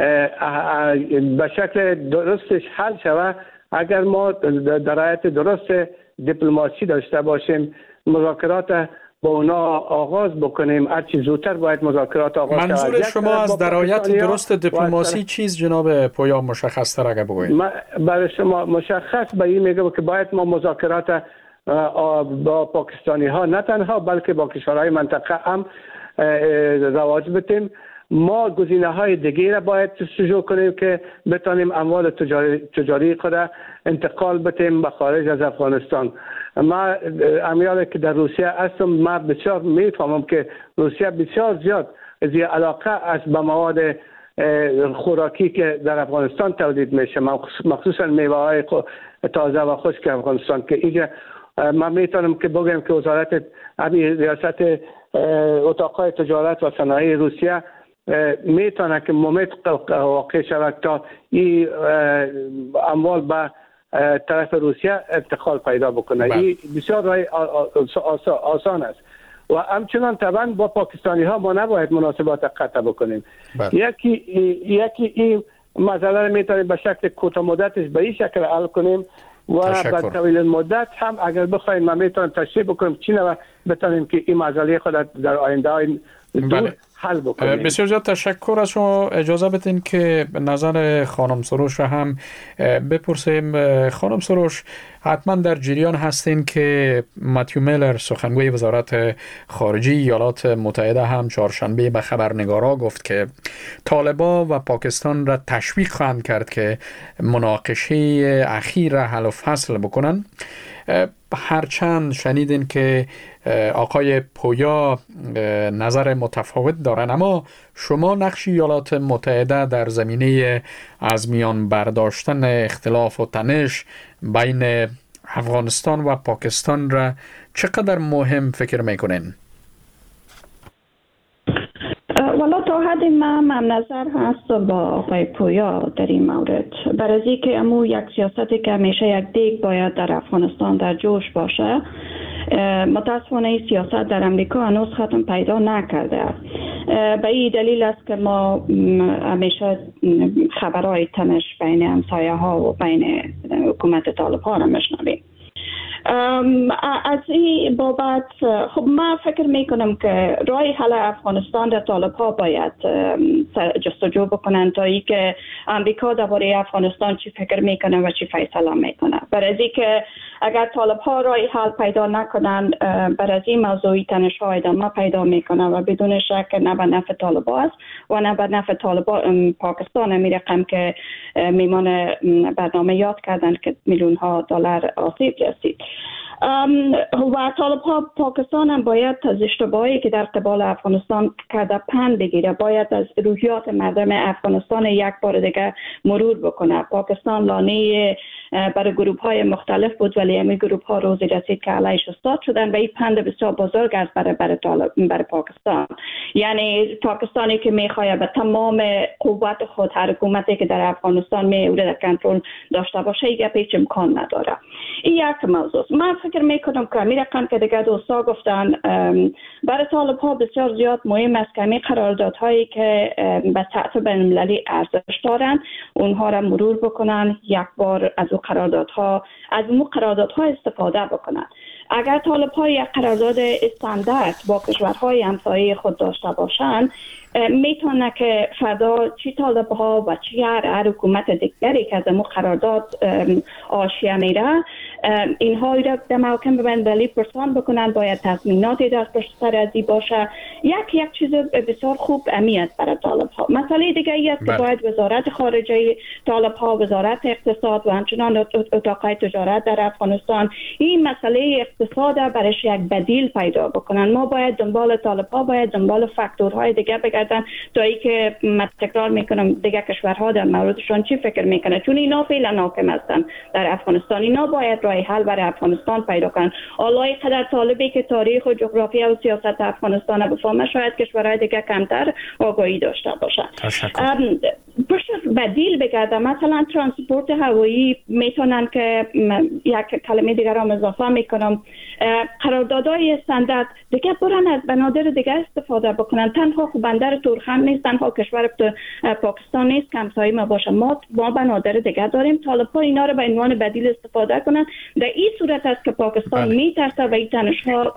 به شکل درستش حل شود اگر ما در رعایت درست دیپلماسی داشته باشیم، مذاکرات با اونا آغاز بکنیم. هرچی زودتر باید مذاکرات آغاز شود. منظور شما از درایت درست دیپلماسی چیز جناب پویا مشخص تر اگه بگویید؟ برای شما مشخص به این میگم که باید ما مذاکرات با پاکستانی ها نه تنها بلکه با کشورهای منطقه هم رواج بدیم. ما گزینه های دیگه را باید جستجو کنیم که بتانیم اموال تجاری, تجاری خود انتقال بدیم به خارج از افغانستان. ما امیالی که در روسیه هستم، ما بسیار میفهمم که روسیه بسیار زیاد از علاقه است به مواد خوراکی که در افغانستان تولید میشه، مخصوصا میوه های تازه و خشک افغانستان، که اینجا ما میتونم که بگم که وزارت ریاست اتاقهای تجارت و صنایع روسیه میتونه که مومت واقع شود تا این اموال به طرف روسیه انتقال پیدا بکنه. این بسیار رای آسان است و همچنان طبعا با پاکستانی ها ما نباید مناسبات قطع بکنیم. یکی یکی این مسئله رو میتونیم به شکل کوتاه مدتش به این شکل حل کنیم و با طویل مدت هم اگر بخوایم ما میتونیم تشریح بکنیم چی نه بتونیم که این مسئله خود در آینده های دور حل بکنیم. بسیار زیاد تشکر از شما. اجازه بدین که نظر خانم سروش را هم بپرسیم. خانم سروش، حتما در جریان هستین که متیو میلر سخنگوی وزارت خارجه ایالات متحده هم چهارشنبه به خبرنگارا گفت که طالبان و پاکستان را تشویق خواهند کرد که مناقشه اخیر را حل و فصل بکنن. هرچند شنیدین که آقای پویا نظر متفاوت دارن، اما شما نقش ایالات متحده در زمینه از میان برداشتن اختلاف و تنش بین افغانستان و پاکستان را چقدر مهم فکر میکنین؟ والا تا حد من هم نظر هست با آقای پویا در این مورد. برای از که امو یک سیاستی که همیشه یک دیگ باید در افغانستان در جوش باشه، متاسفانه این سیاست در امریکا هنوز ختم پیدا نکرده. به این دلیل است که ما همیشه خبرهای تنش بین همسایه ها و بین حکومت طالب ها را میشنویم. از این بابت خب من فکر میکنم که راه حل افغانستان در طالب ها باید جستجو بکنن تا ای که امریکا درباره افغانستان چی فکر میکنه و چی فیصله میکنه. برای که اگر طالب ها راه حل پیدا نکنن، برای این موضوعی تنش ها ادامه پیدا میکنه و بدون شک نه به نفع طالب ها است و نه به نفع طالب پاکستان. می رقم که میمان برنامه یاد کردن که میلیون ها دلار آسیب رسید. و طالب ها پاکستان هم باید از اشتباهی که در قبال افغانستان کرده پند بگیره، باید از روحیات مردم افغانستان یک بار دیگه مرور بکنه. پاکستان لانه برای گروه های مختلف بود، ولی همین گروه ها روزی رسید که علیش استاد شدن و این پند بسیار بزرگ است برای برای طالب برای پاکستان. یعنی پاکستانی که میخواد به تمام قوت خود هر حکومتی که در افغانستان میوره در کنترل داشته باشه، یک هیچ امکان نداره. این یک موضوع. من فکر میکنم که می رقم که دیگه دوستا گفتن برای طالب ها بسیار زیاد مهم است که می قراردادهایی که به سطح بین المللی ارزش دارن اونها را مرور بکنن، یک بار از اون قراردادها از اون قراردادها استفاده بکنن. اگر طالب ها یک قرارداد استاندارد با کشورهای همسایه خود داشته باشند، میتونه که فردا چی طالب ها و چی هر, هر حکومت دیگری که از مو قرارداد آشیه میره، اینها را در محاکم بین‌المللی پرسان بکنن، باید تضمیناتی در پشت سر ازی باشه. یک یک چیز بسیار خوب اهمیت برای طالب ها. مسئله دیگه ای است که باید وزارت خارجه طالب ها، وزارت اقتصاد و همچنان اتاقای تجارت در افغانستان این مسئله اقتصاد برایش یک بدیل پیدا بکنن. ما باید دنبال طالب ها باید دنبال فاکتورهای دیگه بگردن تا ای که من تکرار میکنم دیگه کشورها در موردشون چی فکر میکنه، چون اینا فعلا حاکم هستن در افغانستان. اینا باید راه حل برای افغانستان پیدا کنن. الله قدر طالبی که تاریخ و جغرافیا و سیاست افغانستان بفهمه، شاید کشورهای دیگه کمتر آگاهی داشته باشن. پشت بدیل بگردن. مثلا ترانسپورت هوایی میتونن که یک کلمه دیگر را اضافه میکنم، قراردادهای استاندارد دیگه برن از بنادر دیگه استفاده بکنن. تنها خب بندر تورخم نیست، تنها کشور پاکستان نیست که همسایه ما باشه، ما ما بنادر دیگه داریم. طالب‌ها اینا رو به عنوان بدیل استفاده کنن. در این صورت است که پاکستان بله. میترسه و این تنش‌ها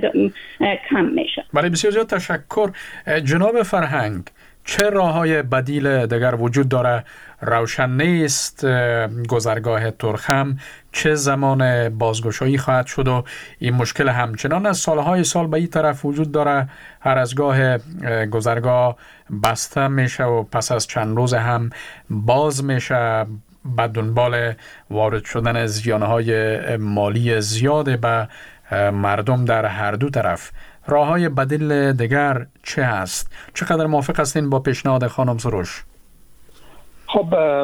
کم میشه. بله، بسیار زیاد تشکر جناب فرهنگ. چه راه‌های بدیل دیگر وجود داره؟ روشن نیست گذرگاه تورخم چه زمان بازگشایی خواهد شد و این مشکل همچنان از سالهای سال به این طرف وجود داره. هر از گاه گذرگاه بسته میشه و پس از چند روز هم باز میشه به دنبال وارد شدن زیانهای مالی زیاد به مردم در هر دو طرف. راه‌های بدیل دیگر چه هست؟ چقدر موافق هستین با پیشنهاد خانم سروش؟ خب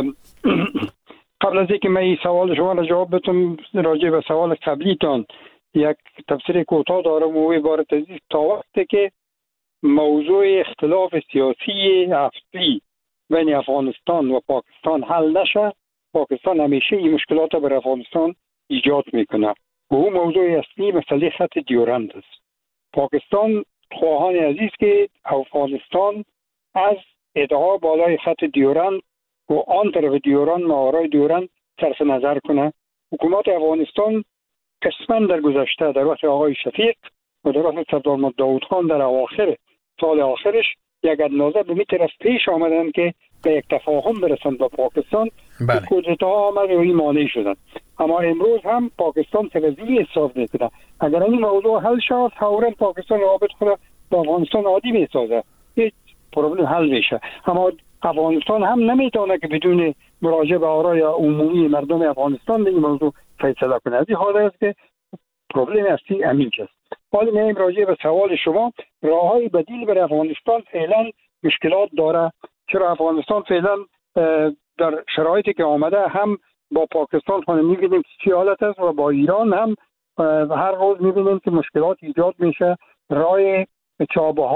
قبل از اینکه من این سوال شما را جواب بدم، راجع به سوال قبلیتان یک تفسیر کوتاه دارم و عبارت از تا وقتی که موضوع اختلاف سیاسی اصلی بین افغانستان و پاکستان حل نشه، پاکستان همیشه این مشکلات را بر افغانستان ایجاد میکنه و اون موضوع اصلی مسئله خط دیورند است. پاکستان خواهان عزیز که افغانستان از ادعا بالای خط دیورند و آن طرف دیورند ماورای دیورند صرف نظر کنه. حکومت افغانستان قسما در گذشته در وقت آقای شفیق و در وقت سردار محمد داود خان در اواخر سال آخرش یک اندازه به می طرف پیش آمدن که به یک تفاهم برسند با پاکستان. بله. کودتا آمد و این مانع شدن. اما امروز هم پاکستان تغذیه احساس میکنه. اگر این موضوع حل شد فوراً پاکستان رابط خود با افغانستان عادی میسازه، هیچ پروبلم حل میشه. اما افغانستان هم نمیتونه که بدون مراجعه به آرای عمومی مردم افغانستان به این موضوع فیصله کنه. از این حال است که پروبلم اصلی همین است. حالا میایم راجع به سوال شما، راههای بدیل برای افغانستان فعلا مشکلات داره. چرا افغانستان فعلا در شرایطی که آمده هم با پاکستان خود می‌بینیم چه حالت است و با ایران هم هر روز می‌بینیم که مشکلات ایجاد میشه. راه چابهار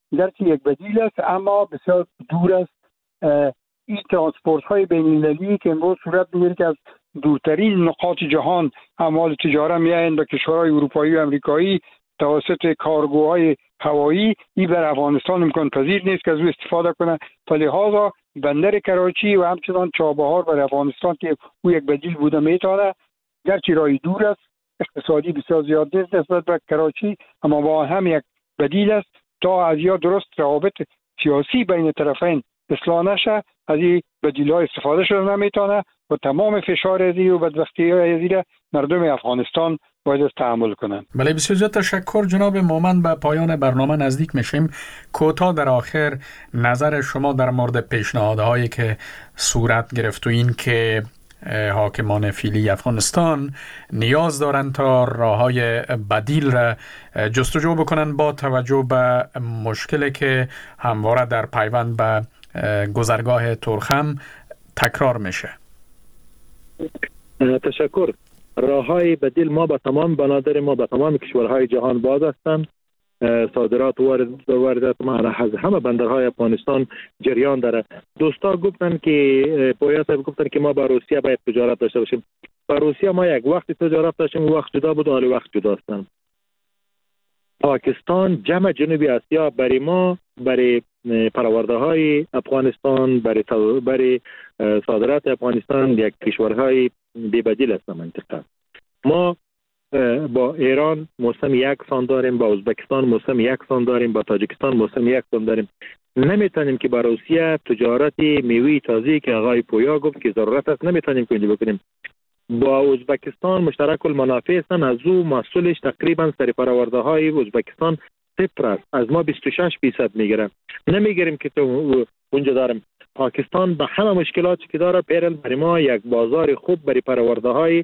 گرچه یک بدیل است اما بسیار دور است. این ترانسپورت های بین المللی که امروز صورت میگیره که از دورترین نقاط جهان اموال تجارت میایند به کشورهای اروپایی و امریکایی توسط کارگوهای هوایی، این بر افغانستان امکان پذیر نیست که از او استفاده کنه. لذا بندر کراچی و همچنان چابهار بر افغانستان که او یک بدیل بوده میتونه، گرچه راهی دور است، اقتصادی بسیار زیاد نیست نسبت به کراچی، اما با هم یک بدیل است تا از یا درست روابط سیاسی بین طرفین اصلاح نشه، از این بدیل ها استفاده شده نمیتونه و تمام فشار ازی و بدبختی های ازی مردم افغانستان باید تحمل کنند. بله، بسیار زیاد تشکر جناب مومند. به پایان برنامه نزدیک میشیم. کوتاه در آخر نظر شما در مورد پیشنهادهایی که صورت گرفت و این که حاکمان فعلی افغانستان نیاز دارند تا راههای بدیل را جستجو بکنند با توجه به مشکلی که همواره در پیوند به گذرگاه تورخم تکرار میشه. تشکر. راههای بدیل ما با تمام بنادر ما با تمام کشورهای جهان باز هستند. صادرات و واردات ما از همه بندرهای افغانستان جریان داره. دوستا گفتن که پویا صاحب گفتن که ما با روسیه باید تجارت داشته باشیم. با روسیه ما یک وقت تجارت داشتیم، وقت جدا بود، حالا وقت جدا هستن. پاکستان جمع جنوبی آسیا برای ما، برای پرورده های افغانستان، برای برای صادرات افغانستان یک کشورهای بی بدیل است منطقه. ما با ایران موسم یک سان داریم، با ازبکستان موسم یک سان داریم، با تاجیکستان موسم یک سان داریم. نمیتونیم که با روسیه تجارت میوه تازه که آقای پویا گفت که ضرورت است نمیتونیم کنیم بکنیم. با ازبکستان مشترک المنافع هستن، از او محصولش تقریبا سری پرورده های ازبکستان صفر است، از ما بیست و شش درصد میگیره. نمیگیریم که تو اونجا داریم. پاکستان به همه مشکلاتی که داره پیرل برای ما یک بازار خوب برای پرورده های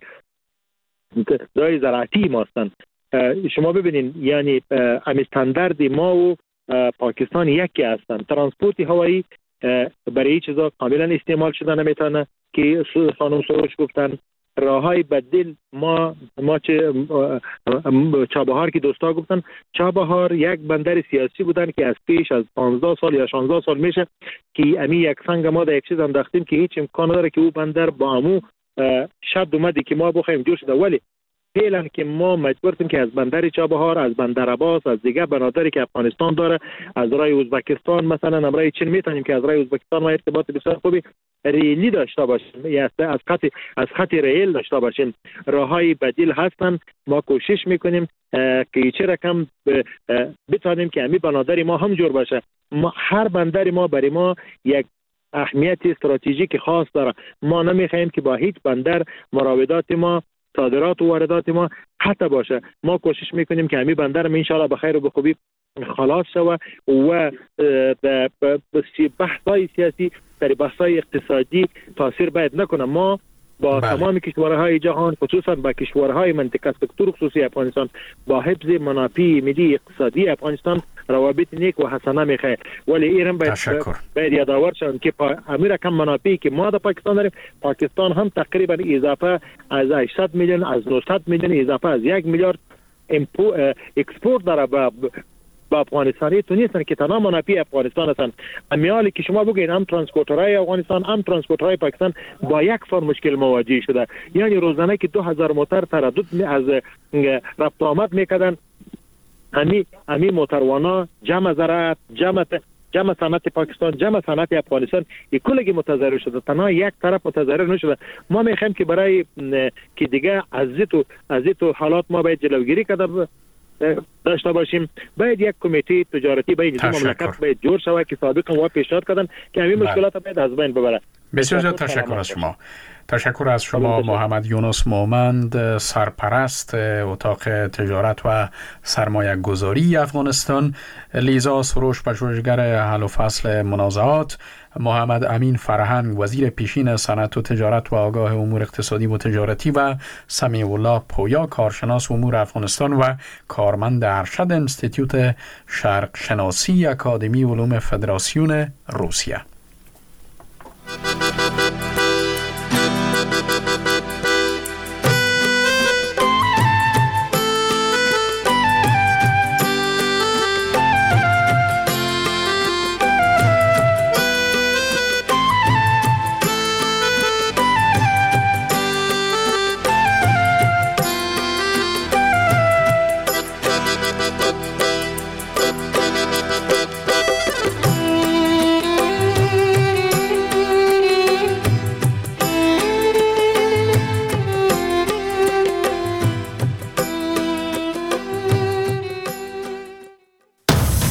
دای زراعتی ما هستند. شما ببینید یعنی استاندارد ما و پاکستان یکی هستند. ترانسپورت هوایی برای چیزا کاملا استعمال شده نمیتونه که خانم سروش گفتن. راههای بدیل ما ما چه چابهار که دوستا گفتن، چابهار یک بندر سیاسی بودن که از پیش از پانزده سال یا شانزده سال میشه که امی یک سنگ ما در یک چیز انداختیم که هیچ امکان نداره که او بندر با امو شد اومدی که ما بخوایم جور شده، ولی فعلا که ما مجبوریم که از بندر چابهار، از بندر عباس، از دیگه بنادری که افغانستان داره، از رای ازبکستان مثلا امرای چین میتونیم که از رای ازبکستان ما ارتباط بسیار خوبی ریلی داشته باشیم، یا از خط از خط ریل داشته باشیم. راههای بدیل هستن. ما کوشش میکنیم که چه رقم بتونیم که امی بنادری ما هم جور باشه. ما هر بندر ما برای ما یک اهمیت استراتژیک خاص داره. ما نمیخوایم که با هیچ بندر مراودات ما، صادرات و واردات ما حتی باشه. ما کوشش میکنیم که همین بندر ان شاء الله به خیر و به خوبی خلاص شوه و بحث‌های سیاسی در بحث‌های اقتصادی تاثیر باید نکنه. ما با بله. تمام کشورهای جهان خصوصا با کشورهای منطقه سکتور خصوصی افغانستان با حفظ منافع ملی اقتصادی افغانستان روابط نیک و حسنه میخواه، ولی ایران باید باید یادآور شوند که امیر کم منافعی که ما در پاکستان داریم، پاکستان هم تقریبا اضافه از هشتصد میلیون از نهصد میلیون اضافه از یک میلیارد اکسپورت داره با با افغانستانی تو نیستن که تمام منافع افغانستان هستن. امیالی که شما بگید هم ترانسپورترهای افغانستان هم ترانسپورترهای پاکستان با یک فرم مشکل مواجه شده. یعنی روزانه که دو هزار موتر تردد از رفت آمد میکردن، امی امی موتروانا جمع زراعت، جمع جمع صنعت پاکستان، جمع صنعت افغانستان یک کلگی متضرر شده، تنها یک طرف متضرر نشده. ما میخوایم که برای که دیگه از تو از تو حالات ما باید جلوگیری کرده داشته باشیم. باید یک کمیته تجارتی بین دو مملکت باید جور شود که سابقا و پیشنهاد کردن که همین مشکلات باید از بین ببره. بسیار زیاد تشکر از شما. تشکر از شما محمد یونس مومند، سرپرست اتاق تجارت و سرمایه گذاری افغانستان، لیزا سروش پژوهشگر حل و فصل منازعات، محمد امین فرهنگ وزیر پیشین صنعت و تجارت و آگاه امور اقتصادی و تجارتی و سمیع الله پویا کارشناس امور افغانستان و کارمند ارشد انستیتوت شرق شناسی اکادمی علوم فدراسیون روسیه.